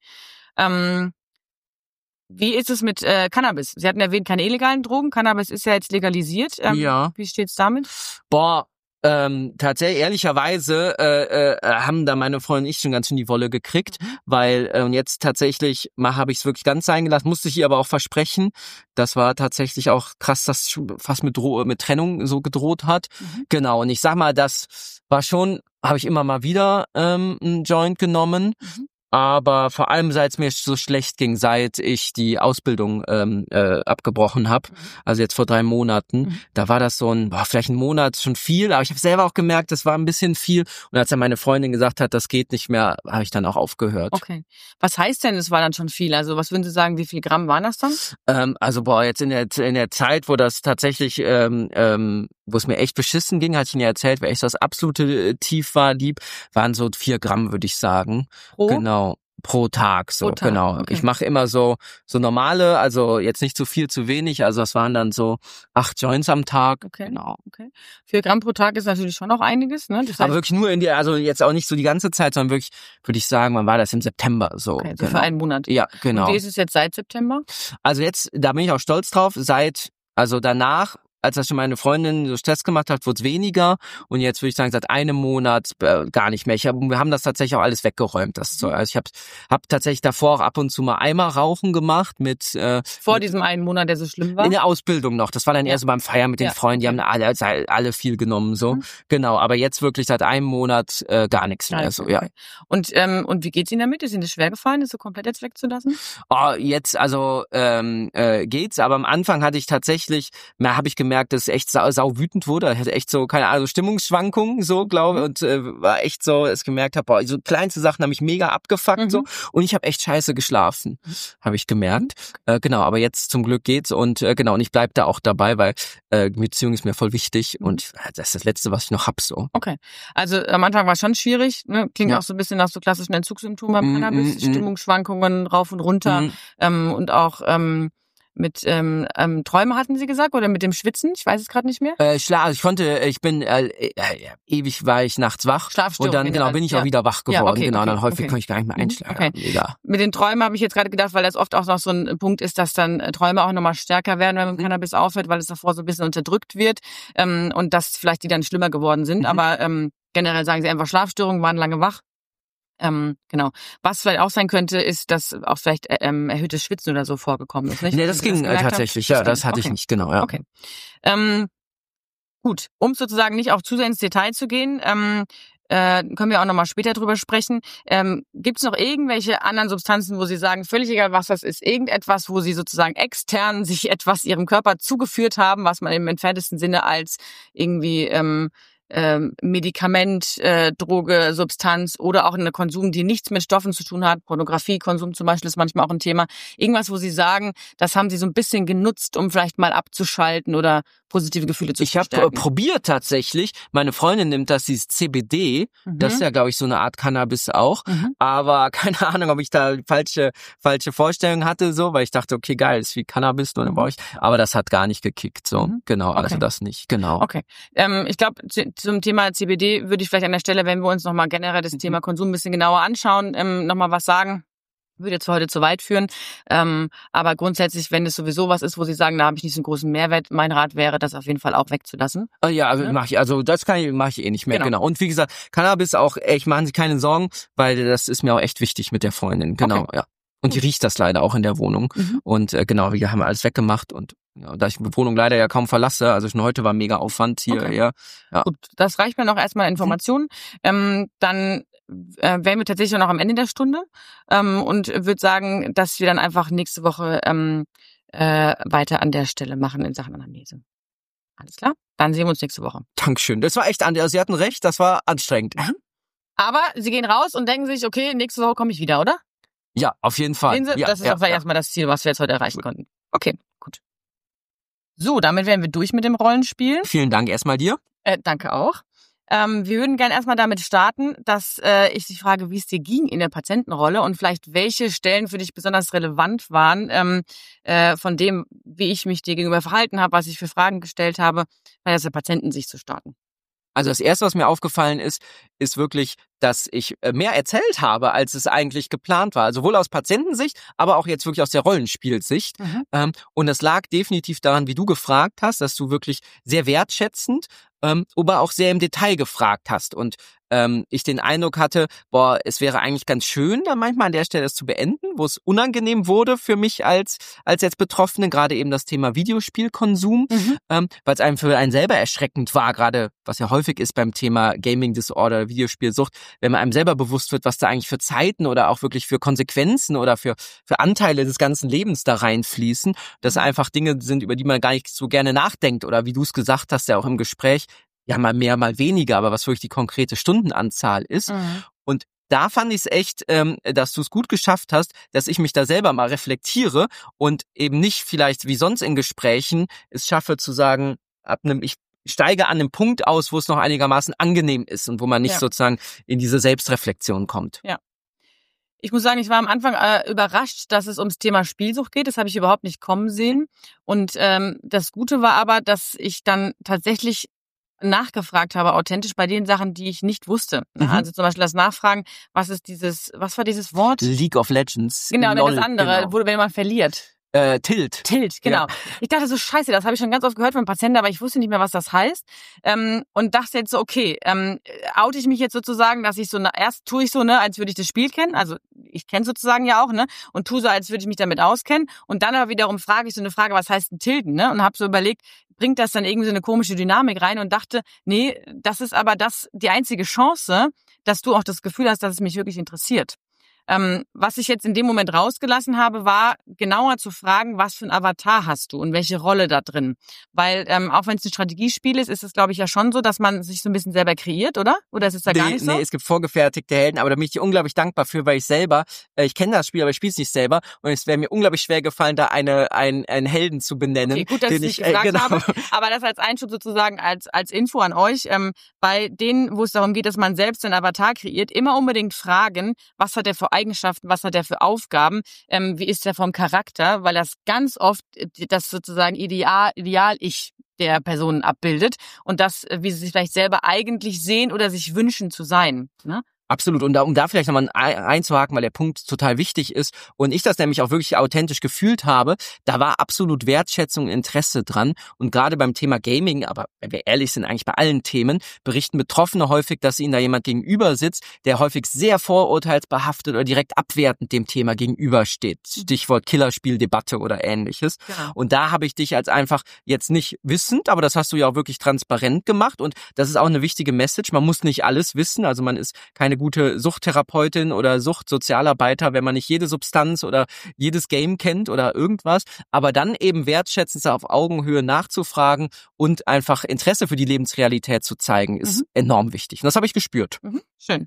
Wie ist es mit Cannabis? Sie hatten erwähnt, keine illegalen Drogen. Cannabis ist ja jetzt legalisiert. Ja. Wie steht's damit? Tatsächlich, ehrlicherweise haben da meine Freundin und ich schon ganz schön die Wolle gekriegt, weil jetzt tatsächlich mal habe ich es wirklich ganz sein gelassen, musste ich ihr aber auch versprechen. Das war tatsächlich auch krass, dass es fast mit Trennung so gedroht hat. Genau, und ich sag mal, das war schon, habe ich immer mal wieder einen Joint genommen. Aber vor allem, seit es mir so schlecht ging, seit ich die Ausbildung abgebrochen habe, also jetzt vor 3 Monaten, da war das so vielleicht ein Monat schon viel, aber ich habe selber auch gemerkt, das war ein bisschen viel. Und als dann meine Freundin gesagt hat, das geht nicht mehr, habe ich dann auch aufgehört. Okay. Was heißt denn, es war dann schon viel? Also was würden Sie sagen, wie viel Gramm waren das dann? Jetzt in der Zeit, wo das tatsächlich, wo es mir echt beschissen ging, hatte ich Ihnen ja erzählt, weil echt das absolute Tief war, waren so 4 Gramm, würde ich sagen. Pro? Genau. Pro Tag, so, genau. Okay. Ich mache immer so normale, also jetzt nicht zu viel, zu wenig, also das waren dann so 8 Joints am Tag. Okay. Genau. Okay. 4 Gramm pro Tag ist natürlich schon noch einiges, ne? Das heißt, Aber wirklich nur also jetzt auch nicht so die ganze Zeit, sondern wirklich, würde ich sagen, wann war das im September, so. okay, so genau. für einen Monat. Ja, genau. Und wie ist es jetzt seit September? Also jetzt, da bin ich auch stolz drauf, danach als das schon meine Freundin so Stress gemacht hat, wurde es weniger. Und jetzt würde ich sagen, seit einem Monat gar nicht mehr. Wir haben das tatsächlich auch alles weggeräumt. Das Zeug. Also ich hab tatsächlich davor auch ab und zu mal einmal Rauchen gemacht mit vor diesem einen Monat, der so schlimm war? In der Ausbildung noch. Das war dann eher so beim Feiern mit den Freunden. Die haben alle viel genommen. So Genau, aber jetzt wirklich seit einem Monat gar nichts mehr. So, ja. Und wie geht's Ihnen damit? Ist Ihnen das schwer gefallen, das so komplett jetzt wegzulassen? Jetzt also geht's, aber am Anfang hatte ich tatsächlich, habe ich gemerkt, dass es echt sau wütend wurde. Ich hatte echt so, keine Ahnung, Stimmungsschwankungen, so, glaube und war echt so, dass ich gemerkt habe, so kleinste Sachen haben mich mega abgefuckt, so, und ich habe echt scheiße geschlafen, habe ich gemerkt. Genau, aber jetzt zum Glück geht's und genau, und ich bleib da auch dabei, weil Beziehung ist mir voll wichtig und das ist das Letzte, was ich noch hab, so. Okay, also am Anfang war es schon schwierig, ne? Klingt auch so ein bisschen nach so klassischen Entzugssymptomen beim Cannabis, Stimmungsschwankungen rauf und runter und auch mit Träume hatten Sie gesagt oder mit dem Schwitzen? Ich weiß es gerade nicht mehr. Ewig war ich nachts wach und dann bin ich auch wieder wach geworden. Dann häufig konnte ich gar nicht mehr einschlafen. Mega. Mit den Träumen habe ich jetzt gerade gedacht, weil das oft auch noch so ein Punkt ist, dass dann Träume auch nochmal stärker werden, wenn man mit Cannabis aufhört, weil es davor so ein bisschen unterdrückt wird und dass vielleicht die dann schlimmer geworden sind. Aber generell sagen Sie einfach Schlafstörungen, waren lange wach. Genau. Was vielleicht auch sein könnte, ist, dass auch vielleicht erhöhtes Schwitzen oder so vorgekommen ist, nicht? Nee, das ging tatsächlich, das hatte ich nicht, genau, ja. Okay. Gut, um sozusagen nicht auch zu sehr ins Detail zu gehen, können wir auch nochmal später drüber sprechen. Gibt es noch irgendwelche anderen Substanzen, wo Sie sagen, völlig egal was das ist, irgendetwas, wo Sie sozusagen extern sich etwas Ihrem Körper zugeführt haben, was man im entferntesten Sinne als irgendwie Medikament, Droge, Substanz oder auch eine Konsum, die nichts mit Stoffen zu tun hat. Pornografiekonsum zum Beispiel ist manchmal auch ein Thema. Irgendwas, wo Sie sagen, das haben Sie so ein bisschen genutzt, um vielleicht mal abzuschalten oder positive Gefühle zu verstärken. Ich habe probiert tatsächlich. Meine Freundin nimmt dieses CBD. Das ist ja, glaube ich, so eine Art Cannabis auch. Aber keine Ahnung, ob ich da falsche Vorstellungen hatte, so, weil ich dachte, okay, geil, ist wie Cannabis, nur brauche ich. Aber das hat gar nicht gekickt, so. Genau, also das nicht, genau. Okay. Ich glaube, zum Thema CBD würde ich vielleicht an der Stelle, wenn wir uns nochmal generell das Thema Konsum ein bisschen genauer anschauen, nochmal was sagen. Würde jetzt für heute zu weit führen. Aber grundsätzlich, wenn es sowieso was ist, wo Sie sagen, da habe ich nicht so einen großen Mehrwert, mein Rat wäre, das auf jeden Fall auch wegzulassen. Ja, mache ich eh nicht mehr, genau. Und wie gesagt, Cannabis auch, ich machen Sie keine Sorgen, weil das ist mir auch echt wichtig mit der Freundin, genau, ja. Und die riecht das leider auch in der Wohnung. Und genau, wir haben alles weggemacht und da ich die Wohnung leider ja kaum verlasse, also schon heute war mega Aufwand hier. Ja. Gut, das reicht mir noch erstmal Informationen. Dann wären wir tatsächlich noch am Ende der Stunde und würde sagen, dass wir dann einfach nächste Woche weiter an der Stelle machen in Sachen Anamnese. Alles klar? Dann sehen wir uns nächste Woche. Dankeschön. Das war echt, Sie hatten recht, das war anstrengend. Aber Sie gehen raus und denken sich, okay, nächste Woche komme ich wieder, oder? Ja, auf jeden Fall. Das ist doch vielleicht erstmal das Ziel, was wir jetzt heute erreichen konnten. Okay, gut. So, damit wären wir durch mit dem Rollenspiel. Vielen Dank erstmal dir. Danke auch. Wir würden gerne erstmal damit starten, dass ich dich frage, wie es dir ging in der Patientenrolle und vielleicht welche Stellen für dich besonders relevant waren, von dem, wie ich mich dir gegenüber verhalten habe, was ich für Fragen gestellt habe, bei der Patientensicht zu starten. Also das Erste, was mir aufgefallen ist wirklich, dass ich mehr erzählt habe, als es eigentlich geplant war. Sowohl aus Patientensicht, aber auch jetzt wirklich aus der Rollenspielsicht. Und das lag definitiv daran, wie du gefragt hast, dass du wirklich sehr wertschätzend, aber auch sehr im Detail gefragt hast. Und ich den Eindruck hatte, es wäre eigentlich ganz schön, dann manchmal an der Stelle das zu beenden, wo es unangenehm wurde für mich als jetzt Betroffene, gerade eben das Thema Videospielkonsum, weil es einem für einen selber erschreckend war, gerade was ja häufig ist beim Thema Gaming Disorder, Videospielsucht, wenn man einem selber bewusst wird, was da eigentlich für Zeiten oder auch wirklich für Konsequenzen oder für Anteile des ganzen Lebens da reinfließen, dass einfach Dinge sind, über die man gar nicht so gerne nachdenkt oder wie du es gesagt hast, ja auch im Gespräch, ja mal mehr, mal weniger, aber was wirklich die konkrete Stundenanzahl ist. Und da fand ich es echt, dass du es gut geschafft hast, dass ich mich da selber mal reflektiere und eben nicht vielleicht wie sonst in Gesprächen es schaffe zu sagen, ich steige an einem Punkt aus, wo es noch einigermaßen angenehm ist und wo man nicht sozusagen in diese Selbstreflexion kommt. Ja. Ich muss sagen, ich war am Anfang überrascht, dass es ums Thema Spielsucht geht. Das habe ich überhaupt nicht kommen sehen. Und das Gute war aber, dass ich dann tatsächlich nachgefragt habe, authentisch bei den Sachen, die ich nicht wusste. Also zum Beispiel das Nachfragen, was war dieses Wort? League of Legends. Genau, und das andere, wo wenn man verliert. Tilt. Tilt, genau. Ja. Ich dachte so, scheiße, das habe ich schon ganz oft gehört von Patienten, aber ich wusste nicht mehr, was das heißt. Und dachte jetzt so, okay, oute ich mich jetzt sozusagen, dass ich so, erst tue ich so, als würde ich das Spiel kennen, also ich kenne sozusagen ja auch, und tue so, als würde ich mich damit auskennen. Und dann aber wiederum frage ich so eine Frage, was heißt denn tilten, und habe so überlegt, bringt das dann irgendwie so eine komische Dynamik rein und dachte, nee, das ist aber die einzige Chance, dass du auch das Gefühl hast, dass es mich wirklich interessiert. Was ich jetzt in dem Moment rausgelassen habe, war genauer zu fragen, was für ein Avatar hast du und welche Rolle da drin. Weil auch wenn es ein Strategiespiel ist, ist es, glaube ich, ja schon so, dass man sich so ein bisschen selber kreiert, oder? Oder ist es da gar nicht so? Nee, es gibt vorgefertigte Helden, aber da bin ich dir unglaublich dankbar für, weil ich kenne das Spiel, aber ich spiele es nicht selber und es wäre mir unglaublich schwer gefallen, da einen Helden zu benennen. Okay, gut, dass ich nicht gefragt habe, aber das als Einschub sozusagen als Info an euch. Bei denen, wo es darum geht, dass man selbst einen Avatar kreiert, immer unbedingt fragen, was hat der für Eigenschaften, was hat der für Aufgaben, wie ist der vom Charakter, weil das ganz oft das sozusagen Ideal-Ich der Person abbildet und das, wie sie sich vielleicht selber eigentlich sehen oder sich wünschen zu sein, ne? Absolut. Und um da vielleicht nochmal einzuhaken, weil der Punkt total wichtig ist und ich das nämlich auch wirklich authentisch gefühlt habe, da war absolut Wertschätzung, Interesse dran. Und gerade beim Thema Gaming, aber wenn wir ehrlich sind, eigentlich bei allen Themen, berichten Betroffene häufig, dass ihnen da jemand gegenüber sitzt, der häufig sehr vorurteilsbehaftet oder direkt abwertend dem Thema gegenübersteht. Stichwort Killerspieldebatte oder Ähnliches. Genau. Und da habe ich dich als einfach jetzt nicht wissend, aber das hast du ja auch wirklich transparent gemacht. Und das ist auch eine wichtige Message. Man muss nicht alles wissen. Also man ist keine gute Suchttherapeutin oder Suchtsozialarbeiter, wenn man nicht jede Substanz oder jedes Game kennt oder irgendwas, aber dann eben wertschätzend auf Augenhöhe nachzufragen und einfach Interesse für die Lebensrealität zu zeigen, ist enorm wichtig. Und das habe ich gespürt. Schön.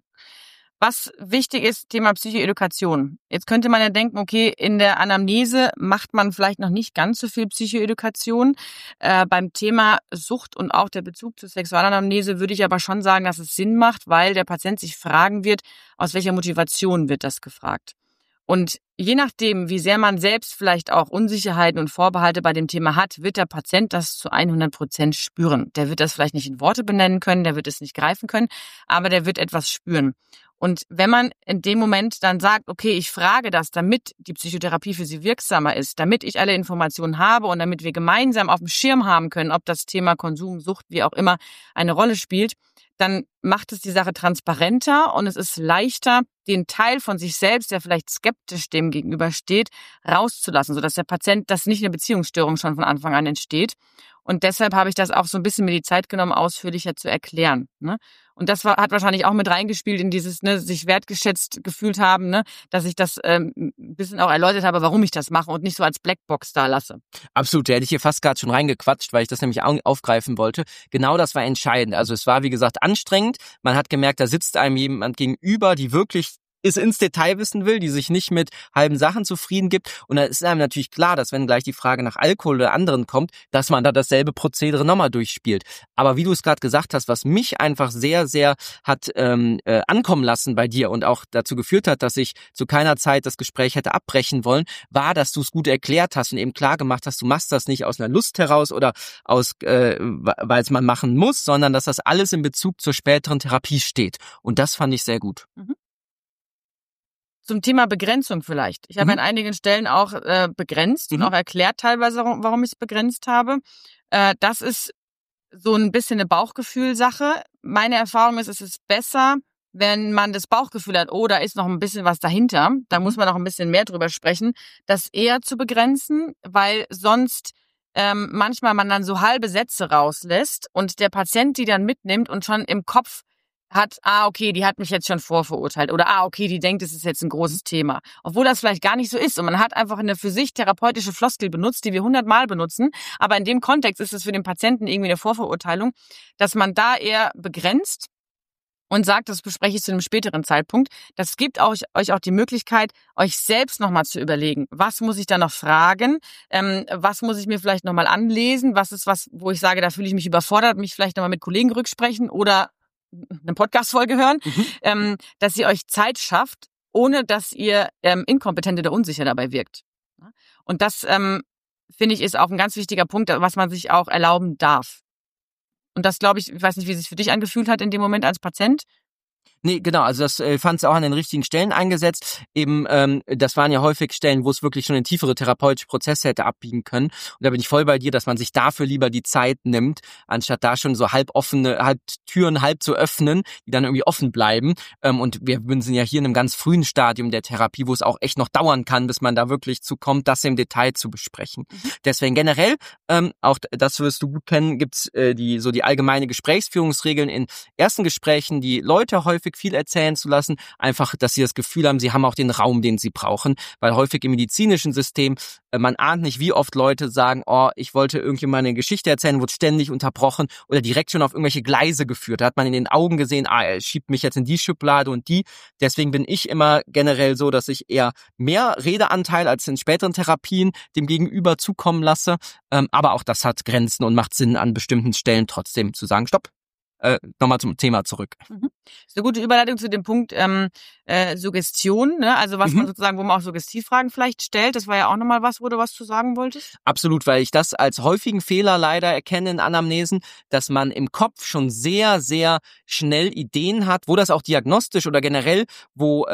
Was wichtig ist, Thema Psychoedukation. Jetzt könnte man ja denken, okay, in der Anamnese macht man vielleicht noch nicht ganz so viel Psychoedukation. Beim Thema Sucht und auch der Bezug zur Sexualanamnese würde ich aber schon sagen, dass es Sinn macht, weil der Patient sich fragen wird, aus welcher Motivation wird das gefragt. Und je nachdem, wie sehr man selbst vielleicht auch Unsicherheiten und Vorbehalte bei dem Thema hat, wird der Patient das zu 100% spüren. Der wird das vielleicht nicht in Worte benennen können, der wird es nicht greifen können, aber der wird etwas spüren. Und wenn man in dem Moment dann sagt, okay, ich frage das, damit die Psychotherapie für sie wirksamer ist, damit ich alle Informationen habe und damit wir gemeinsam auf dem Schirm haben können, ob das Thema Konsum, Sucht, wie auch immer, eine Rolle spielt, dann macht es die Sache transparenter und es ist leichter, den Teil von sich selbst, der vielleicht skeptisch dem gegenübersteht, rauszulassen, sodass der Patient, dass nicht eine Beziehungsstörung schon von Anfang an entsteht. Und deshalb habe ich das auch so ein bisschen mir die Zeit genommen, ausführlicher zu erklären, ne? Und das hat wahrscheinlich auch mit reingespielt in dieses, sich wertgeschätzt gefühlt haben, dass ich das ein bisschen auch erläutert habe, warum ich das mache und nicht so als Blackbox da lasse. Absolut, da hätte ich hier fast gerade schon reingequatscht, weil ich das nämlich aufgreifen wollte. Genau das war entscheidend. Also es war, wie gesagt, anstrengend. Man hat gemerkt, da sitzt einem jemand gegenüber, die wirklich es ins Detail wissen will, die sich nicht mit halben Sachen zufrieden gibt. Und da ist einem natürlich klar, dass wenn gleich die Frage nach Alkohol oder anderen kommt, dass man da dasselbe Prozedere nochmal durchspielt. Aber wie du es gerade gesagt hast, was mich einfach sehr, sehr hat ankommen lassen bei dir und auch dazu geführt hat, dass ich zu keiner Zeit das Gespräch hätte abbrechen wollen, war, dass du es gut erklärt hast und eben klar gemacht hast, du machst das nicht aus einer Lust heraus oder aus, weil es man machen muss, sondern dass das alles in Bezug zur späteren Therapie steht. Und das fand ich sehr gut. Zum Thema Begrenzung vielleicht. Ich habe an einigen Stellen auch begrenzt und auch erklärt teilweise, warum ich es begrenzt habe. Das ist so ein bisschen eine Bauchgefühlsache. Meine Erfahrung ist, es ist besser, wenn man das Bauchgefühl hat, oh, da ist noch ein bisschen was dahinter, da muss man noch ein bisschen mehr drüber sprechen, das eher zu begrenzen, weil sonst manchmal man dann so halbe Sätze rauslässt und der Patient die dann mitnimmt und schon im Kopf hat, okay, die hat mich jetzt schon vorverurteilt oder okay, die denkt, es ist jetzt ein großes Thema. Obwohl das vielleicht gar nicht so ist und man hat einfach eine für sich therapeutische Floskel benutzt, die wir 100-mal benutzen, aber in dem Kontext ist es für den Patienten irgendwie eine Vorverurteilung, dass man da eher begrenzt und sagt, das bespreche ich zu einem späteren Zeitpunkt. Das gibt euch auch die Möglichkeit, euch selbst nochmal zu überlegen, was muss ich da noch fragen, was muss ich mir vielleicht nochmal anlesen, was ist was, wo ich sage, da fühle ich mich überfordert, mich vielleicht nochmal mit Kollegen rücksprechen oder eine Podcast-Folge hören, dass ihr euch Zeit schafft, ohne dass ihr inkompetent oder unsicher dabei wirkt. Und das, finde ich, ist auch ein ganz wichtiger Punkt, was man sich auch erlauben darf. Und das, glaube ich weiß nicht, wie es sich für dich angefühlt hat in dem Moment als Patient. Nee, genau, also das fand es auch an den richtigen Stellen eingesetzt. Eben, das waren ja häufig Stellen, wo es wirklich schon in tiefere therapeutische Prozesse hätte abbiegen können. Und da bin ich voll bei dir, dass man sich dafür lieber die Zeit nimmt, anstatt da schon so halb Türen halb zu öffnen, die dann irgendwie offen bleiben. Und wir sind ja hier in einem ganz frühen Stadium der Therapie, wo es auch echt noch dauern kann, bis man da wirklich zu kommt, das im Detail zu besprechen. Deswegen generell, auch das wirst du gut kennen, gibt's die allgemeine Gesprächsführungsregeln in ersten Gesprächen, die Leute häufig viel erzählen zu lassen, einfach, dass sie das Gefühl haben, sie haben auch den Raum, den sie brauchen, weil häufig im medizinischen System, man ahnt nicht, wie oft Leute sagen, oh, ich wollte irgendjemand eine Geschichte erzählen, wurde ständig unterbrochen oder direkt schon auf irgendwelche Gleise geführt. Da hat man in den Augen gesehen, er schiebt mich jetzt in die Schublade und die. Deswegen bin ich immer generell so, dass ich eher mehr Redeanteil als in späteren Therapien dem Gegenüber zukommen lasse. Aber auch das hat Grenzen und macht Sinn, an bestimmten Stellen trotzdem zu sagen, stopp. Nochmal zum Thema zurück. Das ist eine gute Überleitung zu dem Punkt Suggestion, ne? Also was man sozusagen, wo man auch Suggestivfragen vielleicht stellt. Das war ja auch nochmal was, wo du was zu sagen wolltest. Absolut, weil ich das als häufigen Fehler leider erkenne in Anamnesen, dass man im Kopf schon sehr, sehr schnell Ideen hat, wo das auch diagnostisch oder generell, wo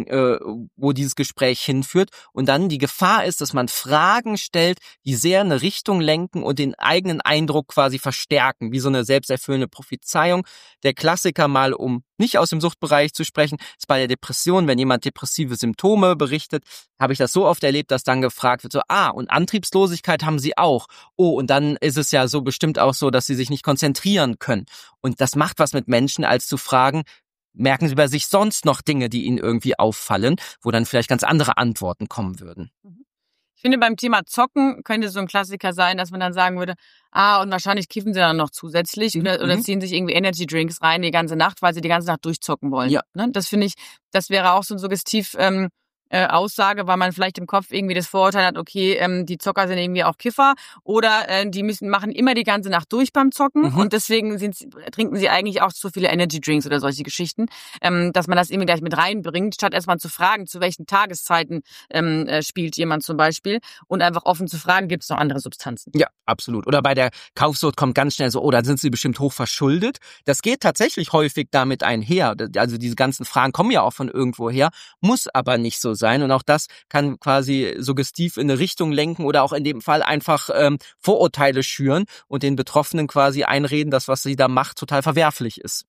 dieses Gespräch hinführt. Und dann die Gefahr ist, dass man Fragen stellt, die sehr eine Richtung lenken und den eigenen Eindruck quasi verstärken, wie so eine selbsterfüllende Prophezeiung. Der Klassiker mal, um nicht aus dem Suchtbereich zu sprechen, ist bei der Depression, wenn jemand depressive Symptome berichtet, habe ich das so oft erlebt, dass dann gefragt wird, so, und Antriebslosigkeit haben sie auch. Oh, und dann ist es ja so bestimmt auch so, dass sie sich nicht konzentrieren können. Und das macht was mit Menschen, als zu fragen, merken sie bei sich sonst noch Dinge, die ihnen irgendwie auffallen, wo dann vielleicht ganz andere Antworten kommen würden. Ich finde, beim Thema Zocken könnte so ein Klassiker sein, dass man dann sagen würde, und wahrscheinlich kiffen sie dann noch zusätzlich oder ziehen sich irgendwie Energy Drinks rein die ganze Nacht, weil sie die ganze Nacht durchzocken wollen. Ja. Ne? Das finde ich, das wäre auch so ein Suggestiv Aussage, weil man vielleicht im Kopf irgendwie das Vorurteil hat, okay, die Zocker sind irgendwie auch Kiffer oder die machen immer die ganze Nacht durch beim Zocken und deswegen trinken sie eigentlich auch zu viele Energy Drinks oder solche Geschichten, dass man das irgendwie gleich mit reinbringt, statt erstmal zu fragen, zu welchen Tageszeiten spielt jemand zum Beispiel und einfach offen zu fragen, gibt es noch andere Substanzen? Ja, absolut. Oder bei der Kaufsucht kommt ganz schnell so, da sind sie bestimmt hoch verschuldet. Das geht tatsächlich häufig damit einher. Also diese ganzen Fragen kommen ja auch von irgendwo her, muss aber nicht so sein. Und auch das kann quasi suggestiv in eine Richtung lenken oder auch in dem Fall einfach Vorurteile schüren und den Betroffenen quasi einreden, dass was sie da macht total verwerflich ist.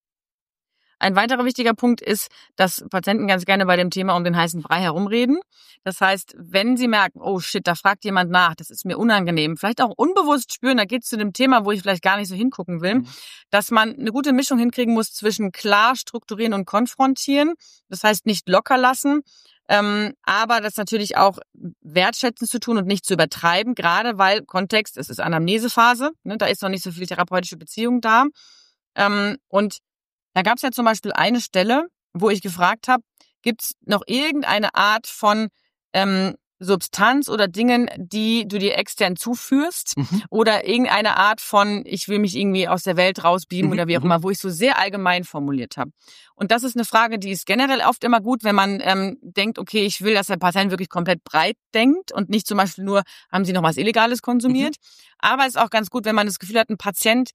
Ein weiterer wichtiger Punkt ist, dass Patienten ganz gerne bei dem Thema um den heißen Brei herumreden. Das heißt, wenn sie merken, oh shit, da fragt jemand nach, das ist mir unangenehm, vielleicht auch unbewusst spüren, da geht es zu dem Thema, wo ich vielleicht gar nicht so hingucken will, dass man eine gute Mischung hinkriegen muss zwischen klar strukturieren und konfrontieren. Das heißt, nicht locker lassen, aber das natürlich auch wertschätzend zu tun und nicht zu übertreiben, gerade weil Kontext, es ist Anamnesephase, ne, da ist noch nicht so viel therapeutische Beziehung da. Und da gab es ja zum Beispiel eine Stelle, wo ich gefragt habe, gibt es noch irgendeine Art von Substanz oder Dingen, die du dir extern zuführst oder irgendeine Art von, ich will mich irgendwie aus der Welt rausbeamen oder wie auch immer, wo ich so sehr allgemein formuliert habe. Und das ist eine Frage, die ist generell oft immer gut, wenn man denkt, okay, ich will, dass der Patient wirklich komplett breit denkt und nicht zum Beispiel nur, haben Sie noch was Illegales konsumiert. Aber es ist auch ganz gut, wenn man das Gefühl hat, ein Patient,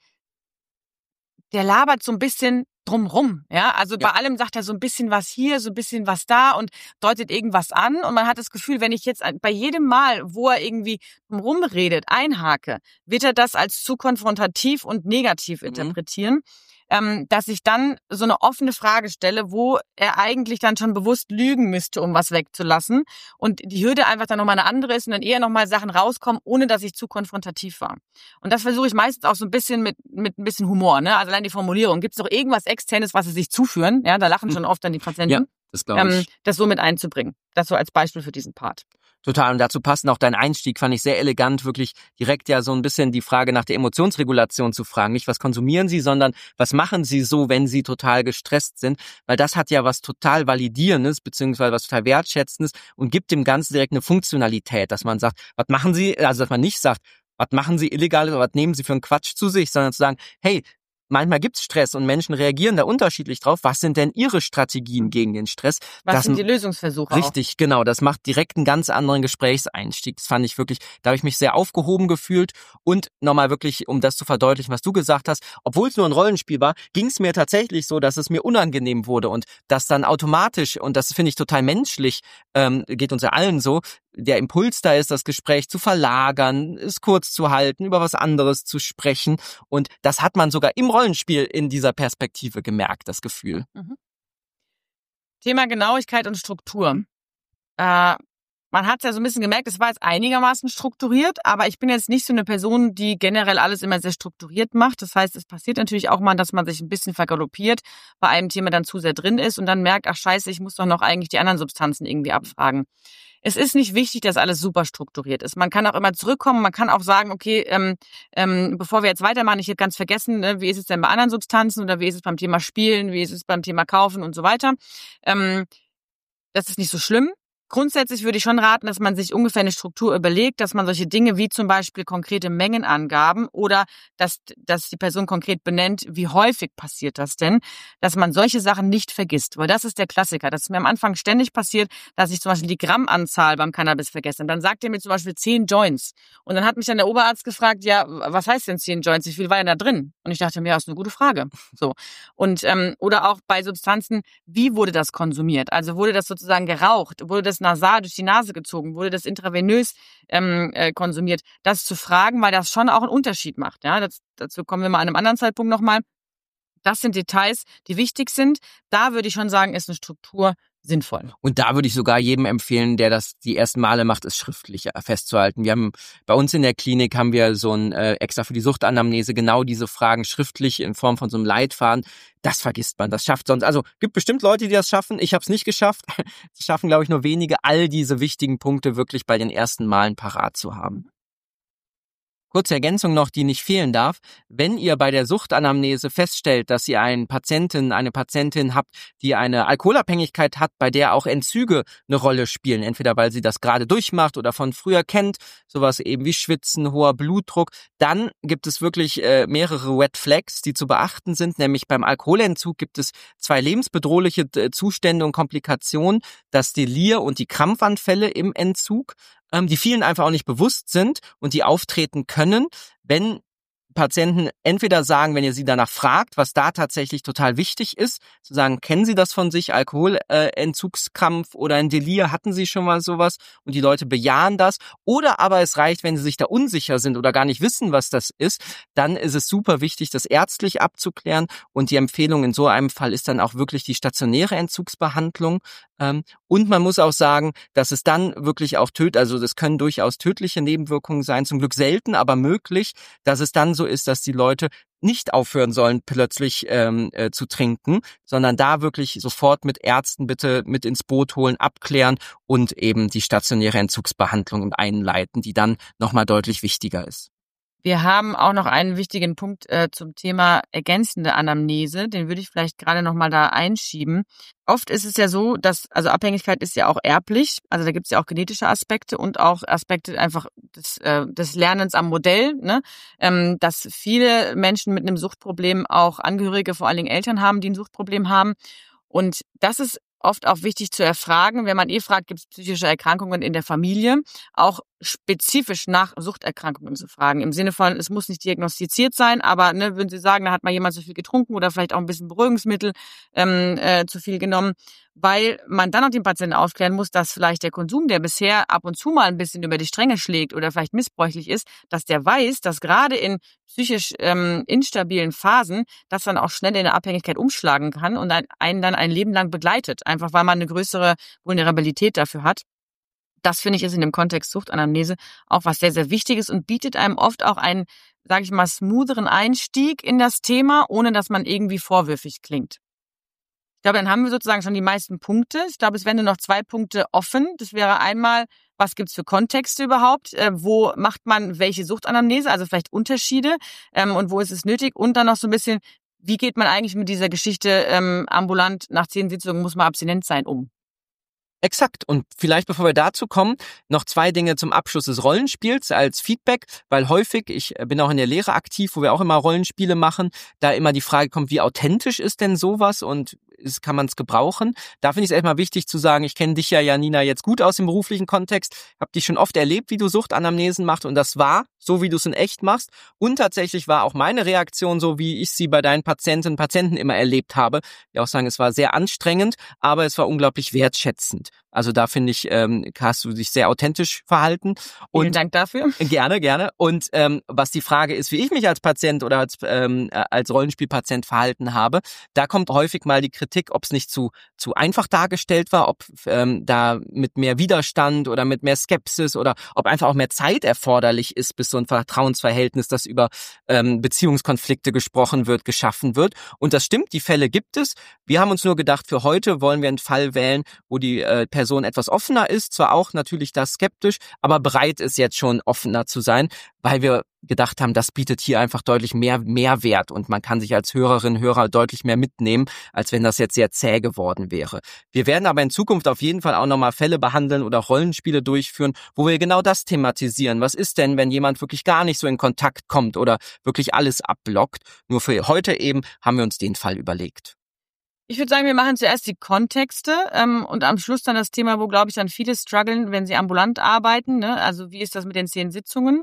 der labert so ein bisschen drumrum, ja, also bei allem sagt er so ein bisschen was hier, so ein bisschen was da und deutet irgendwas an und man hat das Gefühl, wenn ich jetzt bei jedem Mal, wo er irgendwie drumrum redet, einhake, wird er das als zu konfrontativ und negativ interpretieren, dass ich dann so eine offene Frage stelle, wo er eigentlich dann schon bewusst lügen müsste, um was wegzulassen und die Hürde einfach dann nochmal eine andere ist und dann eher nochmal Sachen rauskommen, ohne dass ich zu konfrontativ war. Und das versuche ich meistens auch so ein bisschen mit ein bisschen Humor, ne? Also allein die Formulierung. Gibt es noch irgendwas Externes, was sie sich zuführen? Ja, da lachen schon oft dann die Patienten. Ja, das glaube ich. Das so mit einzubringen. Das so als Beispiel für diesen Part. Total. Und dazu passend auch dein Einstieg, fand ich sehr elegant, wirklich direkt ja so ein bisschen die Frage nach der Emotionsregulation zu fragen. Nicht, was konsumieren Sie, sondern was machen Sie so, wenn Sie total gestresst sind? Weil das hat ja was total Validierendes, beziehungsweise was total Wertschätzendes und gibt dem Ganzen direkt eine Funktionalität, dass man sagt, was machen Sie, also dass man nicht sagt, was machen Sie Illegales oder was nehmen Sie für einen Quatsch zu sich, sondern zu sagen, hey, manchmal gibt's Stress und Menschen reagieren da unterschiedlich drauf. Was sind denn ihre Strategien gegen den Stress? Was sind die Lösungsversuche Richtig, auch? Genau. Das macht direkt einen ganz anderen Gesprächseinstieg. Das fand ich wirklich, da habe ich mich sehr aufgehoben gefühlt. Und nochmal wirklich, um das zu verdeutlichen, was du gesagt hast, obwohl es nur ein Rollenspiel war, ging es mir tatsächlich so, dass es mir unangenehm wurde und das dann automatisch, und das finde ich total menschlich, geht uns ja allen so, der Impuls da ist, das Gespräch zu verlagern, es kurz zu halten, über was anderes zu sprechen. Und das hat man sogar im Rollenspiel in dieser Perspektive gemerkt, das Gefühl. Thema Genauigkeit und Struktur. Man hat es ja so ein bisschen gemerkt, es war jetzt einigermaßen strukturiert, aber ich bin jetzt nicht so eine Person, die generell alles immer sehr strukturiert macht. Das heißt, es passiert natürlich auch mal, dass man sich ein bisschen vergaloppiert, bei einem Thema dann zu sehr drin ist und dann merkt, ach scheiße, ich muss doch noch eigentlich die anderen Substanzen irgendwie abfragen. Es ist nicht wichtig, dass alles super strukturiert ist. Man kann auch immer zurückkommen, man kann auch sagen, okay, bevor wir jetzt weitermachen, ich habe ganz vergessen, ne, wie ist es denn bei anderen Substanzen oder wie ist es beim Thema Spielen, wie ist es beim Thema Kaufen und so weiter. Das ist nicht so schlimm. Grundsätzlich würde ich schon raten, dass man sich ungefähr eine Struktur überlegt, dass man solche Dinge wie zum Beispiel konkrete Mengenangaben oder dass die Person konkret benennt, wie häufig passiert das denn, dass man solche Sachen nicht vergisst. Weil das ist der Klassiker. Das ist mir am Anfang ständig passiert, dass ich zum Beispiel die Grammanzahl beim Cannabis vergesse. Und dann sagt er mir zum Beispiel 10 Joints. Und dann hat mich dann der Oberarzt gefragt, ja, was heißt denn 10 Joints? Wie viel war denn da drin? Und ich dachte mir, ja, ist eine gute Frage. So. Und oder auch bei Substanzen, wie wurde das konsumiert? Also wurde das sozusagen geraucht? Wurde das nasal durch die Nase gezogen? Wurde das intravenös konsumiert? Das zu fragen, weil das schon auch einen Unterschied macht. Ja, dazu kommen wir mal an einem anderen Zeitpunkt nochmal. Das sind Details, die wichtig sind. Da würde ich schon sagen, ist eine Struktur sinnvoll. Und da würde ich sogar jedem empfehlen, der das die ersten Male macht, es schriftlich festzuhalten. Wir haben bei uns in der Klinik haben wir so ein extra für die Suchtanamnese genau diese Fragen schriftlich in Form von so einem Leitfaden. Das vergisst man, das schafft sonst. Also gibt bestimmt Leute, die das schaffen. Ich habe es nicht geschafft. Es schaffen, glaube ich, nur wenige, all diese wichtigen Punkte wirklich bei den ersten Malen parat zu haben. Kurze Ergänzung noch, die nicht fehlen darf. Wenn ihr bei der Suchtanamnese feststellt, dass ihr eine Patientin habt, die eine Alkoholabhängigkeit hat, bei der auch Entzüge eine Rolle spielen, entweder weil sie das gerade durchmacht oder von früher kennt, sowas eben wie Schwitzen, hoher Blutdruck, dann gibt es wirklich mehrere Red Flags, die zu beachten sind. Nämlich beim Alkoholentzug gibt es 2 lebensbedrohliche Zustände und Komplikationen, das Delir und die Krampfanfälle im Entzug, die vielen einfach auch nicht bewusst sind und die auftreten können, wenn Patienten entweder sagen, wenn ihr sie danach fragt, was da tatsächlich total wichtig ist, zu sagen, kennen Sie das von sich, Alkoholentzugskrampf oder ein Delir, hatten Sie schon mal sowas und die Leute bejahen das, oder aber es reicht, wenn sie sich da unsicher sind oder gar nicht wissen, was das ist, dann ist es super wichtig, das ärztlich abzuklären und die Empfehlung in so einem Fall ist dann auch wirklich die stationäre Entzugsbehandlung. Und man muss auch sagen, dass es dann wirklich auch also das können durchaus tödliche Nebenwirkungen sein, zum Glück selten, aber möglich, dass es dann so ist, dass die Leute nicht aufhören sollen, plötzlich zu trinken, sondern da wirklich sofort mit Ärzten bitte mit ins Boot holen, abklären und eben die stationäre Entzugsbehandlung einleiten, die dann nochmal deutlich wichtiger ist. Wir haben auch noch einen wichtigen Punkt zum Thema ergänzende Anamnese. Den würde ich vielleicht gerade noch mal da einschieben. Oft ist es ja so, dass, also Abhängigkeit ist ja auch erblich. Also da gibt es ja auch genetische Aspekte und auch Aspekte einfach des Lernens am Modell, ne? Dass viele Menschen mit einem Suchtproblem auch Angehörige, vor allen Dingen Eltern haben, die ein Suchtproblem haben. Und das ist oft auch wichtig zu erfragen, wenn man fragt, gibt es psychische Erkrankungen in der Familie, auch spezifisch nach Suchterkrankungen zu fragen. Im Sinne von, es muss nicht diagnostiziert sein, aber ne, würden Sie sagen, da hat mal jemand zu viel getrunken oder vielleicht auch ein bisschen Beruhigungsmittel zu viel genommen, weil man dann auch den Patienten aufklären muss, dass vielleicht der Konsum, der bisher ab und zu mal ein bisschen über die Stränge schlägt oder vielleicht missbräuchlich ist, dass der weiß, dass gerade in psychisch instabilen Phasen das dann auch schnell in eine Abhängigkeit umschlagen kann und einen dann ein Leben lang begleitet, einfach weil man eine größere Vulnerabilität dafür hat. Das finde ich ist in dem Kontext Suchtanamnese auch was sehr, sehr Wichtiges und bietet einem oft auch einen, sage ich mal, smootheren Einstieg in das Thema, ohne dass man irgendwie vorwürfig klingt. Ich glaube, dann haben wir sozusagen schon die meisten Punkte. Ich glaube, es wären nur noch 2 Punkte offen. Das wäre einmal, was gibt's für Kontexte überhaupt? Wo macht man welche Suchtanamnese? Also vielleicht Unterschiede und wo ist es nötig? Und dann noch so ein bisschen, wie geht man eigentlich mit dieser Geschichte ambulant nach 10 Sitzungen muss man abstinent sein um? Exakt. Und vielleicht, bevor wir dazu kommen, noch 2 Dinge zum Abschluss des Rollenspiels als Feedback, weil häufig, ich bin auch in der Lehre aktiv, wo wir auch immer Rollenspiele machen, da immer die Frage kommt, wie authentisch ist denn sowas und kann man es gebrauchen? Da finde ich es erstmal wichtig zu sagen, ich kenne dich ja, Janina, jetzt gut aus dem beruflichen Kontext, habe dich schon oft erlebt, wie du Suchtanamnesen machst und das war so, wie du es in echt machst. Und tatsächlich war auch meine Reaktion so, wie ich sie bei deinen Patientinnen und Patienten immer erlebt habe. Ich auch sagen, es war sehr anstrengend, aber es war unglaublich wertschätzend. Also da finde ich, hast du dich sehr authentisch verhalten. Und vielen Dank dafür. Gerne. Und was die Frage ist, wie ich mich als Patient oder als Rollenspielpatient verhalten habe, da kommt häufig mal die Kritik, ob es nicht zu einfach dargestellt war, ob da mit mehr Widerstand oder mit mehr Skepsis oder ob einfach auch mehr Zeit erforderlich ist, bis so ein Vertrauensverhältnis, das über Beziehungskonflikte gesprochen wird, geschaffen wird. Und das stimmt, die Fälle gibt es. Wir haben uns nur gedacht, für heute wollen wir einen Fall wählen, wo die Person etwas offener ist, zwar auch natürlich da skeptisch, aber bereit ist jetzt schon offener zu sein, weil wir gedacht haben, das bietet hier einfach deutlich mehr Mehrwert und man kann sich als Hörerin, Hörer deutlich mehr mitnehmen, als wenn das jetzt sehr zäh geworden wäre. Wir werden aber in Zukunft auf jeden Fall auch nochmal Fälle behandeln oder Rollenspiele durchführen, wo wir genau das thematisieren. Was ist denn, wenn jemand wirklich gar nicht so in Kontakt kommt oder wirklich alles abblockt? Nur für heute eben haben wir uns den Fall überlegt. Ich würde sagen, wir machen zuerst die Kontexte und am Schluss dann das Thema, wo, glaube ich, dann viele strugglen, wenn sie ambulant arbeiten. Ne? Also wie ist das mit den 10 Sitzungen?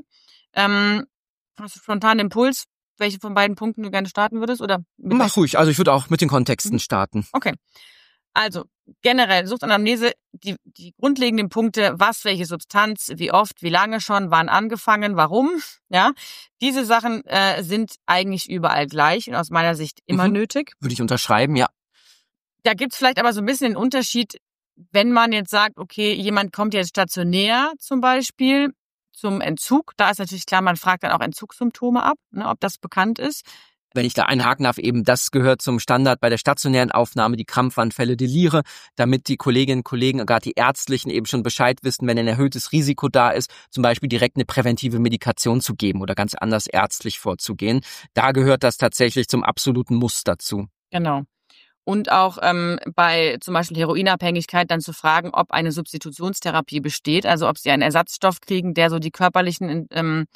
Hast du spontan den Impuls, welche von beiden Punkten du gerne starten würdest? Oder Mach ruhig, also ich würde auch mit den Kontexten starten. Okay. Also generell Suchtanamnese, die grundlegenden Punkte, was, welche Substanz, wie oft, wie lange schon, wann angefangen, warum, ja, diese Sachen sind eigentlich überall gleich und aus meiner Sicht immer nötig. Würde ich unterschreiben, ja. Da gibt's vielleicht aber so ein bisschen den Unterschied, wenn man jetzt sagt, okay, jemand kommt jetzt stationär zum Beispiel zum Entzug, da ist natürlich klar, man fragt dann auch Entzugssymptome ab, ne, ob das bekannt ist. Wenn ich da einhaken darf, eben das gehört zum Standard bei der stationären Aufnahme, die Krampfanfälle, Delire, damit die Kolleginnen und Kollegen, gerade die Ärztlichen, eben schon Bescheid wissen, wenn ein erhöhtes Risiko da ist, zum Beispiel direkt eine präventive Medikation zu geben oder ganz anders ärztlich vorzugehen. Da gehört das tatsächlich zum absoluten Muss dazu. Genau. Und auch bei zum Beispiel Heroinabhängigkeit dann zu fragen, ob eine Substitutionstherapie besteht, also ob sie einen Ersatzstoff kriegen, der so die körperlichen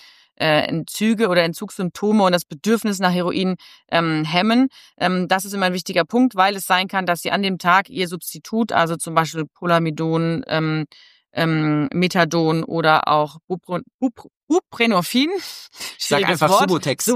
Entzüge oder Entzugssymptome und das Bedürfnis nach Heroin hemmen. Das ist immer ein wichtiger Punkt, weil es sein kann, dass sie an dem Tag ihr Substitut, also zum Beispiel Polamidon, Methadon oder auch Buprenorphin. Sag einfach Wort. Subutex.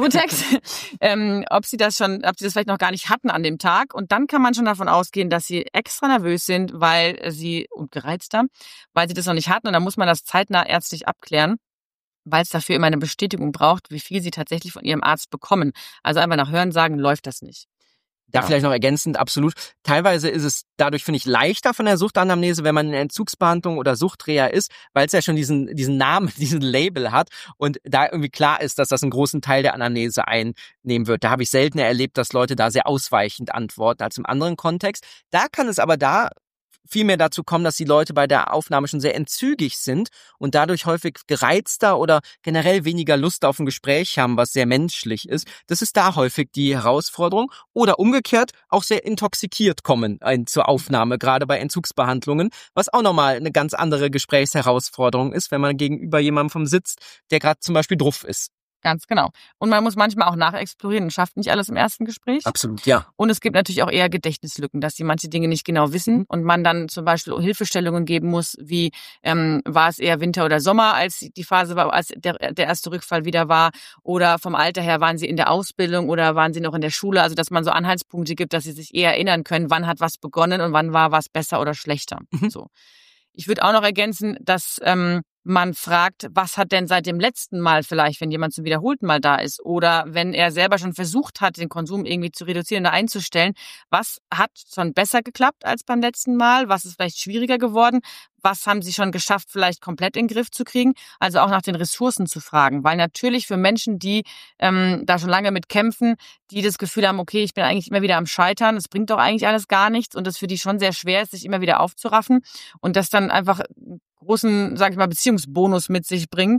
Ob sie das vielleicht noch gar nicht hatten an dem Tag. Und dann kann man schon davon ausgehen, dass sie extra nervös sind, und gereizter, weil sie das noch nicht hatten. Und dann muss man das zeitnah ärztlich abklären, weil es dafür immer eine Bestätigung braucht, wie viel sie tatsächlich von ihrem Arzt bekommen. Also einfach nach Hörensagen läuft das nicht. Da vielleicht noch ergänzend, absolut. Teilweise ist es dadurch, finde ich, leichter von der Suchtanamnese, wenn man in Entzugsbehandlung oder Suchtreha ist, weil es ja schon diesen Namen, diesen Label hat und da irgendwie klar ist, dass das einen großen Teil der Anamnese einnehmen wird. Da habe ich seltener erlebt, dass Leute da sehr ausweichend antworten als im anderen Kontext. Da kann es aber viel mehr dazu kommen, dass die Leute bei der Aufnahme schon sehr entzügig sind und dadurch häufig gereizter oder generell weniger Lust auf ein Gespräch haben, was sehr menschlich ist. Das ist da häufig die Herausforderung. Oder umgekehrt auch sehr intoxikiert kommen zur Aufnahme, gerade bei Entzugsbehandlungen, was auch nochmal eine ganz andere Gesprächsherausforderung ist, wenn man gegenüber jemandem sitzt, der gerade zum Beispiel drauf ist. Ganz genau. Und man muss manchmal auch nachexplorieren und schafft nicht alles im ersten Gespräch. Absolut, ja. Und es gibt natürlich auch eher Gedächtnislücken, dass sie manche Dinge nicht genau wissen und man dann zum Beispiel Hilfestellungen geben muss, wie war es eher Winter oder Sommer, als die Phase war, als der erste Rückfall wieder war, oder vom Alter her waren sie in der Ausbildung oder waren sie noch in der Schule, also dass man so Anhaltspunkte gibt, dass sie sich eher erinnern können, wann hat was begonnen und wann war was besser oder schlechter. So. Ich würde auch noch ergänzen, dass man fragt, was hat denn seit dem letzten Mal vielleicht, wenn jemand zum wiederholten Mal da ist oder wenn er selber schon versucht hat, den Konsum irgendwie zu reduzieren oder einzustellen, was hat schon besser geklappt als beim letzten Mal, was ist vielleicht schwieriger geworden, was haben sie schon geschafft, vielleicht komplett in den Griff zu kriegen, also auch nach den Ressourcen zu fragen, weil natürlich für Menschen, die da schon lange mit kämpfen, die das Gefühl haben, okay, ich bin eigentlich immer wieder am Scheitern, es bringt doch eigentlich alles gar nichts und das für die schon sehr schwer ist, sich immer wieder aufzuraffen und das dann einfach großen, sag ich mal, Beziehungsbonus mit sich bringt,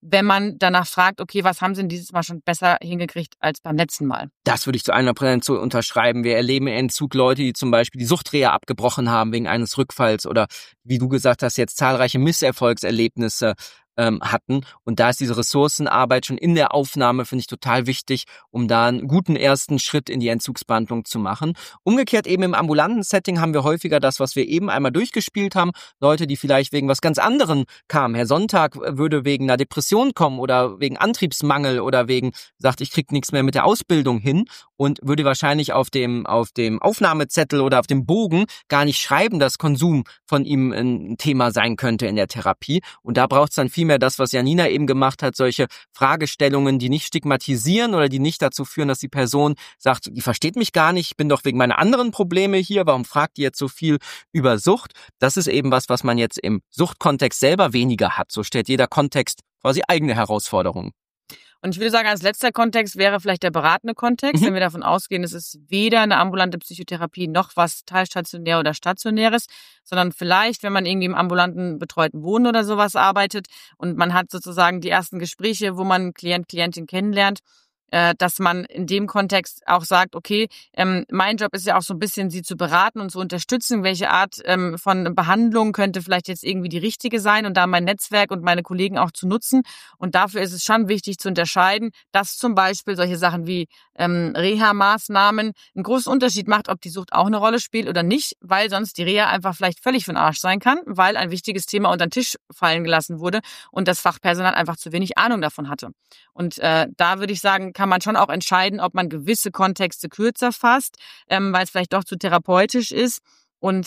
wenn man danach fragt, okay, was haben sie denn dieses Mal schon besser hingekriegt als beim letzten Mal? Das würde ich zu 100% so unterschreiben. Wir erleben im Entzug Leute, die zum Beispiel die Suchtreha abgebrochen haben wegen eines Rückfalls oder, wie du gesagt hast, jetzt zahlreiche Misserfolgserlebnisse hatten. Und da ist diese Ressourcenarbeit schon in der Aufnahme, finde ich, total wichtig, um da einen guten ersten Schritt in die Entzugsbehandlung zu machen. Umgekehrt eben im ambulanten Setting haben wir häufiger das, was wir eben einmal durchgespielt haben. Leute, die vielleicht wegen was ganz anderem kamen. Herr Sonntag würde wegen einer Depression kommen oder wegen Antriebsmangel oder wegen, sagt, ich krieg nichts mehr mit der Ausbildung hin und würde wahrscheinlich auf dem Aufnahmezettel oder auf dem Bogen gar nicht schreiben, dass Konsum von ihm ein Thema sein könnte in der Therapie. Und da braucht es dann vielmehr das, was Janina eben gemacht hat, solche Fragestellungen, die nicht stigmatisieren oder die nicht dazu führen, dass die Person sagt, die versteht mich gar nicht, ich bin doch wegen meiner anderen Probleme hier, warum fragt die jetzt so viel über Sucht? Das ist eben was man jetzt im Suchtkontext selber weniger hat. So stellt jeder Kontext quasi eigene Herausforderungen. Und ich würde sagen, als letzter Kontext wäre vielleicht der beratende Kontext, wenn wir davon ausgehen, es ist weder eine ambulante Psychotherapie noch was teilstationär oder stationäres, sondern vielleicht, wenn man irgendwie im ambulanten betreuten Wohnen oder sowas arbeitet und man hat sozusagen die ersten Gespräche, wo man Klient, Klientin kennenlernt, dass man in dem Kontext auch sagt, okay, mein Job ist ja auch so ein bisschen, sie zu beraten und zu unterstützen, welche Art von Behandlung könnte vielleicht jetzt irgendwie die richtige sein und da mein Netzwerk und meine Kollegen auch zu nutzen. Und dafür ist es schon wichtig zu unterscheiden, dass zum Beispiel solche Sachen wie Reha-Maßnahmen einen großen Unterschied macht, ob die Sucht auch eine Rolle spielt oder nicht, weil sonst die Reha einfach vielleicht völlig für den Arsch sein kann, weil ein wichtiges Thema unter den Tisch fallen gelassen wurde und das Fachpersonal einfach zu wenig Ahnung davon hatte. Und da würde ich sagen, kann man schon auch entscheiden, ob man gewisse Kontexte kürzer fasst, weil es vielleicht doch zu therapeutisch ist und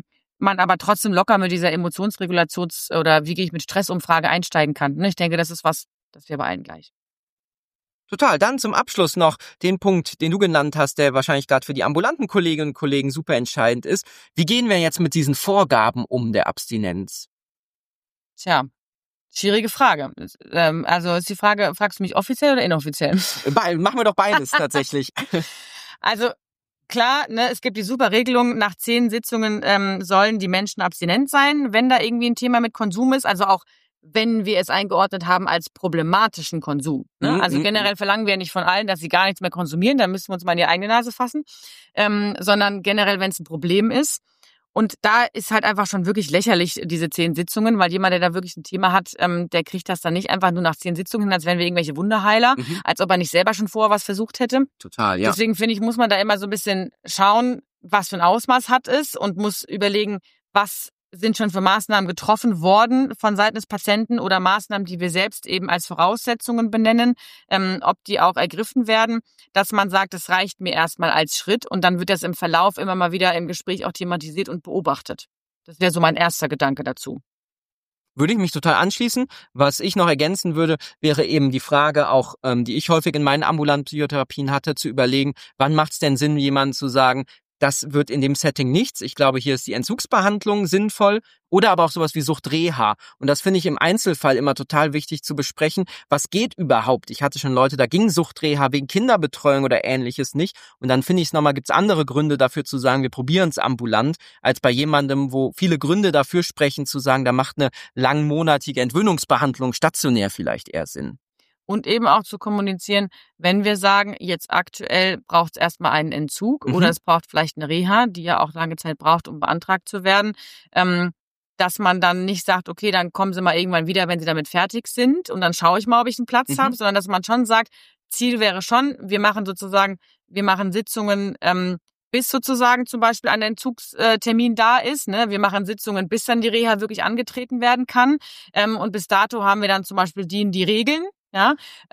man aber trotzdem locker mit dieser Emotionsregulations- oder wie gehe ich mit Stressumfrage einsteigen kann. Ich denke, das ist was, das wäre bei allen gleich. Total. Dann zum Abschluss noch den Punkt, den du genannt hast, der wahrscheinlich gerade für die ambulanten Kolleginnen und Kollegen super entscheidend ist. Wie gehen wir jetzt mit diesen Vorgaben um der Abstinenz? Tja. Schwierige Frage. Also ist die Frage, fragst du mich offiziell oder inoffiziell? Machen wir doch beides tatsächlich. Also klar, es gibt die super Regelung, nach 10 Sitzungen sollen die Menschen abstinent sein, wenn da irgendwie ein Thema mit Konsum ist, also auch wenn wir es eingeordnet haben als problematischen Konsum. Also generell verlangen wir ja nicht von allen, dass sie gar nichts mehr konsumieren, da müssen wir uns mal in die eigene Nase fassen, sondern generell, wenn es ein Problem ist. Und da ist halt einfach schon wirklich lächerlich, diese 10 Sitzungen, weil jemand, der da wirklich ein Thema hat, der kriegt das dann nicht einfach nur nach 10 Sitzungen hin, als wären wir irgendwelche Wunderheiler, als ob er nicht selber schon vorher was versucht hätte. Total, ja. Deswegen finde ich, muss man da immer so ein bisschen schauen, was für ein Ausmaß hat es und muss überlegen, was sind schon für Maßnahmen getroffen worden von Seiten des Patienten oder Maßnahmen, die wir selbst eben als Voraussetzungen benennen, ob die auch ergriffen werden, dass man sagt, es reicht mir erstmal als Schritt und dann wird das im Verlauf immer mal wieder im Gespräch auch thematisiert und beobachtet. Das wäre so mein erster Gedanke dazu. Würde ich mich total anschließen. Was ich noch ergänzen würde, wäre eben die Frage auch, die ich häufig in meinen ambulanten Psychotherapien hatte, zu überlegen, wann macht es denn Sinn, jemandem zu sagen, das wird in dem Setting nichts. Ich glaube, hier ist die Entzugsbehandlung sinnvoll oder aber auch sowas wie Suchtreha. Und das finde ich im Einzelfall immer total wichtig zu besprechen. Was geht überhaupt? Ich hatte schon Leute, da ging Suchtreha wegen Kinderbetreuung oder Ähnliches nicht. Und dann finde ich es nochmal, gibt es andere Gründe dafür zu sagen, wir probieren es ambulant, als bei jemandem, wo viele Gründe dafür sprechen, zu sagen, da macht eine langmonatige Entwöhnungsbehandlung stationär vielleicht eher Sinn. Und eben auch zu kommunizieren, wenn wir sagen, jetzt aktuell braucht es erstmal einen Entzug oder es braucht vielleicht eine Reha, die ja auch lange Zeit braucht, um beantragt zu werden, dass man dann nicht sagt, okay, dann kommen Sie mal irgendwann wieder, wenn Sie damit fertig sind und dann schaue ich mal, ob ich einen Platz habe, sondern dass man schon sagt, Ziel wäre schon, wir machen Sitzungen, bis sozusagen zum Beispiel ein Entzugstermin da ist. Wir machen Sitzungen, bis dann die Reha wirklich angetreten werden kann. Und bis dato haben wir dann zum Beispiel die Regeln. Ja,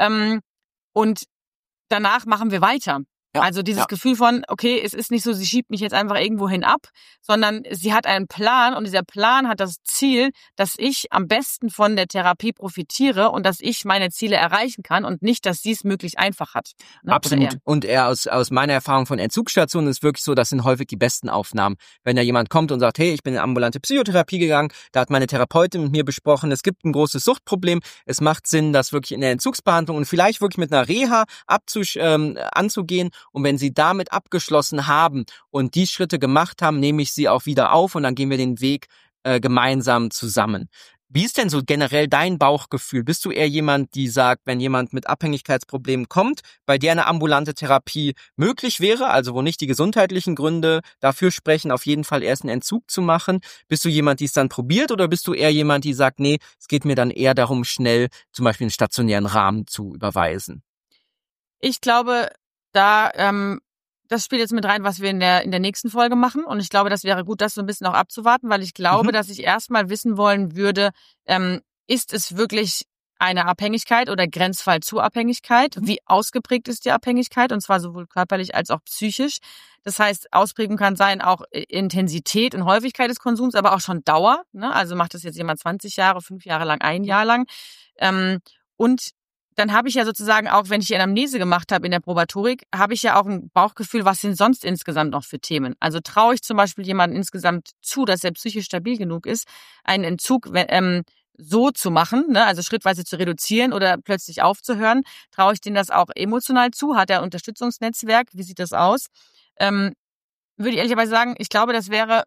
und danach machen wir weiter. Ja, also dieses Gefühl von, okay, es ist nicht so, sie schiebt mich jetzt einfach irgendwo hin ab, sondern sie hat einen Plan und dieser Plan hat das Ziel, dass ich am besten von der Therapie profitiere und dass ich meine Ziele erreichen kann und nicht, dass sie es möglichst einfach hat. Absolut. Und aus meiner Erfahrung von Entzugsstationen ist wirklich so, das sind häufig die besten Aufnahmen. Wenn da jemand kommt und sagt, hey, ich bin in ambulante Psychotherapie gegangen, da hat meine Therapeutin mit mir besprochen, es gibt ein großes Suchtproblem, es macht Sinn, das wirklich in der Entzugsbehandlung und vielleicht wirklich mit einer Reha anzugehen. Und wenn Sie damit abgeschlossen haben und die Schritte gemacht haben, nehme ich Sie auch wieder auf und dann gehen wir den Weg gemeinsam zusammen. Wie ist denn so generell dein Bauchgefühl? Bist du eher jemand, die sagt, wenn jemand mit Abhängigkeitsproblemen kommt, bei der eine ambulante Therapie möglich wäre, also wo nicht die gesundheitlichen Gründe dafür sprechen, auf jeden Fall erst einen Entzug zu machen? Bist du jemand, die es dann probiert, oder bist du eher jemand, die sagt, nee, es geht mir dann eher darum, schnell zum Beispiel einen stationären Rahmen zu überweisen? Ich glaube, das spielt jetzt mit rein, was wir in der nächsten Folge machen. Und ich glaube, das wäre gut, das so ein bisschen auch abzuwarten, weil ich glaube, dass ich erstmal wissen wollen würde, ist es wirklich eine Abhängigkeit oder Grenzfall zur Abhängigkeit? Wie ausgeprägt ist die Abhängigkeit? Und zwar sowohl körperlich als auch psychisch. Das heißt, Ausprägung kann sein auch Intensität und Häufigkeit des Konsums, aber auch schon Dauer. Ne? Also macht das jetzt jemand 20 Jahre, 5 Jahre lang, 1 Jahr lang. Und dann habe ich ja sozusagen auch, wenn ich die Anamnese gemacht habe in der Probatorik, habe ich ja auch ein Bauchgefühl, was sind sonst insgesamt noch für Themen. Also traue ich zum Beispiel jemandem insgesamt zu, dass er psychisch stabil genug ist, einen Entzug so zu machen, ne, also schrittweise zu reduzieren oder plötzlich aufzuhören. Traue ich denen das auch emotional zu? Hat er ein Unterstützungsnetzwerk? Wie sieht das aus? Würde ich ehrlicherweise sagen, ich glaube, das wäre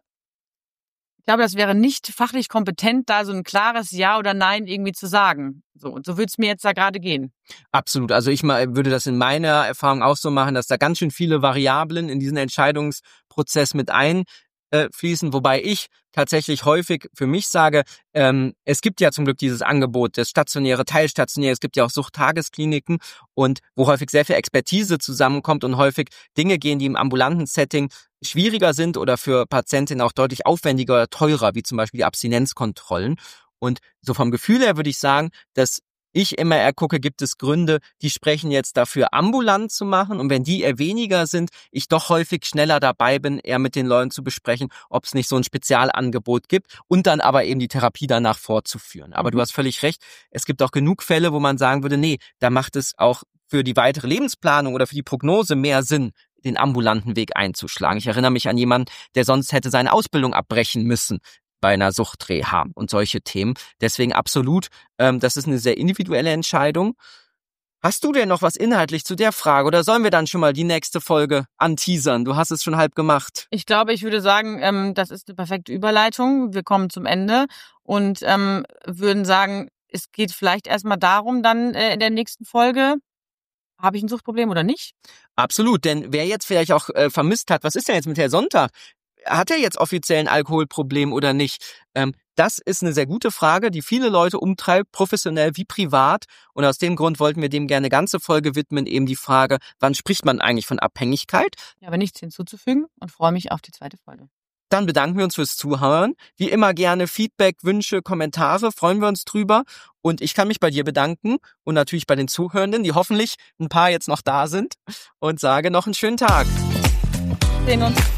nicht fachlich kompetent, da so ein klares Ja oder Nein irgendwie zu sagen. So, und so würde es mir jetzt da gerade gehen. Absolut. Also ich würde das in meiner Erfahrung auch so machen, dass da ganz schön viele Variablen in diesen Entscheidungsprozess mit einfließen, wobei ich tatsächlich häufig für mich sage, es gibt ja zum Glück dieses Angebot, das stationäre, teilstationäre, es gibt ja auch Suchttageskliniken, und wo häufig sehr viel Expertise zusammenkommt und häufig Dinge gehen, die im ambulanten Setting schwieriger sind oder für Patientinnen auch deutlich aufwendiger oder teurer, wie zum Beispiel die Abstinenzkontrollen. Und so vom Gefühl her würde ich sagen, dass ich immer eher gucke, gibt es Gründe, die sprechen jetzt dafür, ambulant zu machen, und wenn die eher weniger sind, ich doch häufig schneller dabei bin, eher mit den Leuten zu besprechen, ob es nicht so ein Spezialangebot gibt und dann aber eben die Therapie danach fortzuführen. Aber du hast völlig recht, es gibt auch genug Fälle, wo man sagen würde, nee, da macht es auch für die weitere Lebensplanung oder für die Prognose mehr Sinn, den ambulanten Weg einzuschlagen. Ich erinnere mich an jemanden, der sonst hätte seine Ausbildung abbrechen müssen bei einer Suchtreha und solche Themen. Deswegen absolut, das ist eine sehr individuelle Entscheidung. Hast du denn noch was inhaltlich zu der Frage, oder sollen wir dann schon mal die nächste Folge anteasern? Du hast es schon halb gemacht. Ich glaube, ich würde sagen, das ist eine perfekte Überleitung. Wir kommen zum Ende und würden sagen, es geht vielleicht erstmal darum, dann in der nächsten Folge, habe ich ein Suchtproblem oder nicht? Absolut, denn wer jetzt vielleicht auch vermisst hat, was ist denn jetzt mit Herrn Sonntag? Hat er jetzt offiziell ein Alkoholproblem oder nicht? Das ist eine sehr gute Frage, die viele Leute umtreibt, professionell wie privat. Und aus dem Grund wollten wir dem gerne eine ganze Folge widmen, eben die Frage, wann spricht man eigentlich von Abhängigkeit? Ja, aber nichts hinzuzufügen, und freue mich auf die zweite Folge. Dann bedanken wir uns fürs Zuhören. Wie immer gerne Feedback, Wünsche, Kommentare, freuen wir uns drüber. Und ich kann mich bei dir bedanken und natürlich bei den Zuhörenden, die hoffentlich ein paar jetzt noch da sind, und sage noch einen schönen Tag. Wir sehen uns.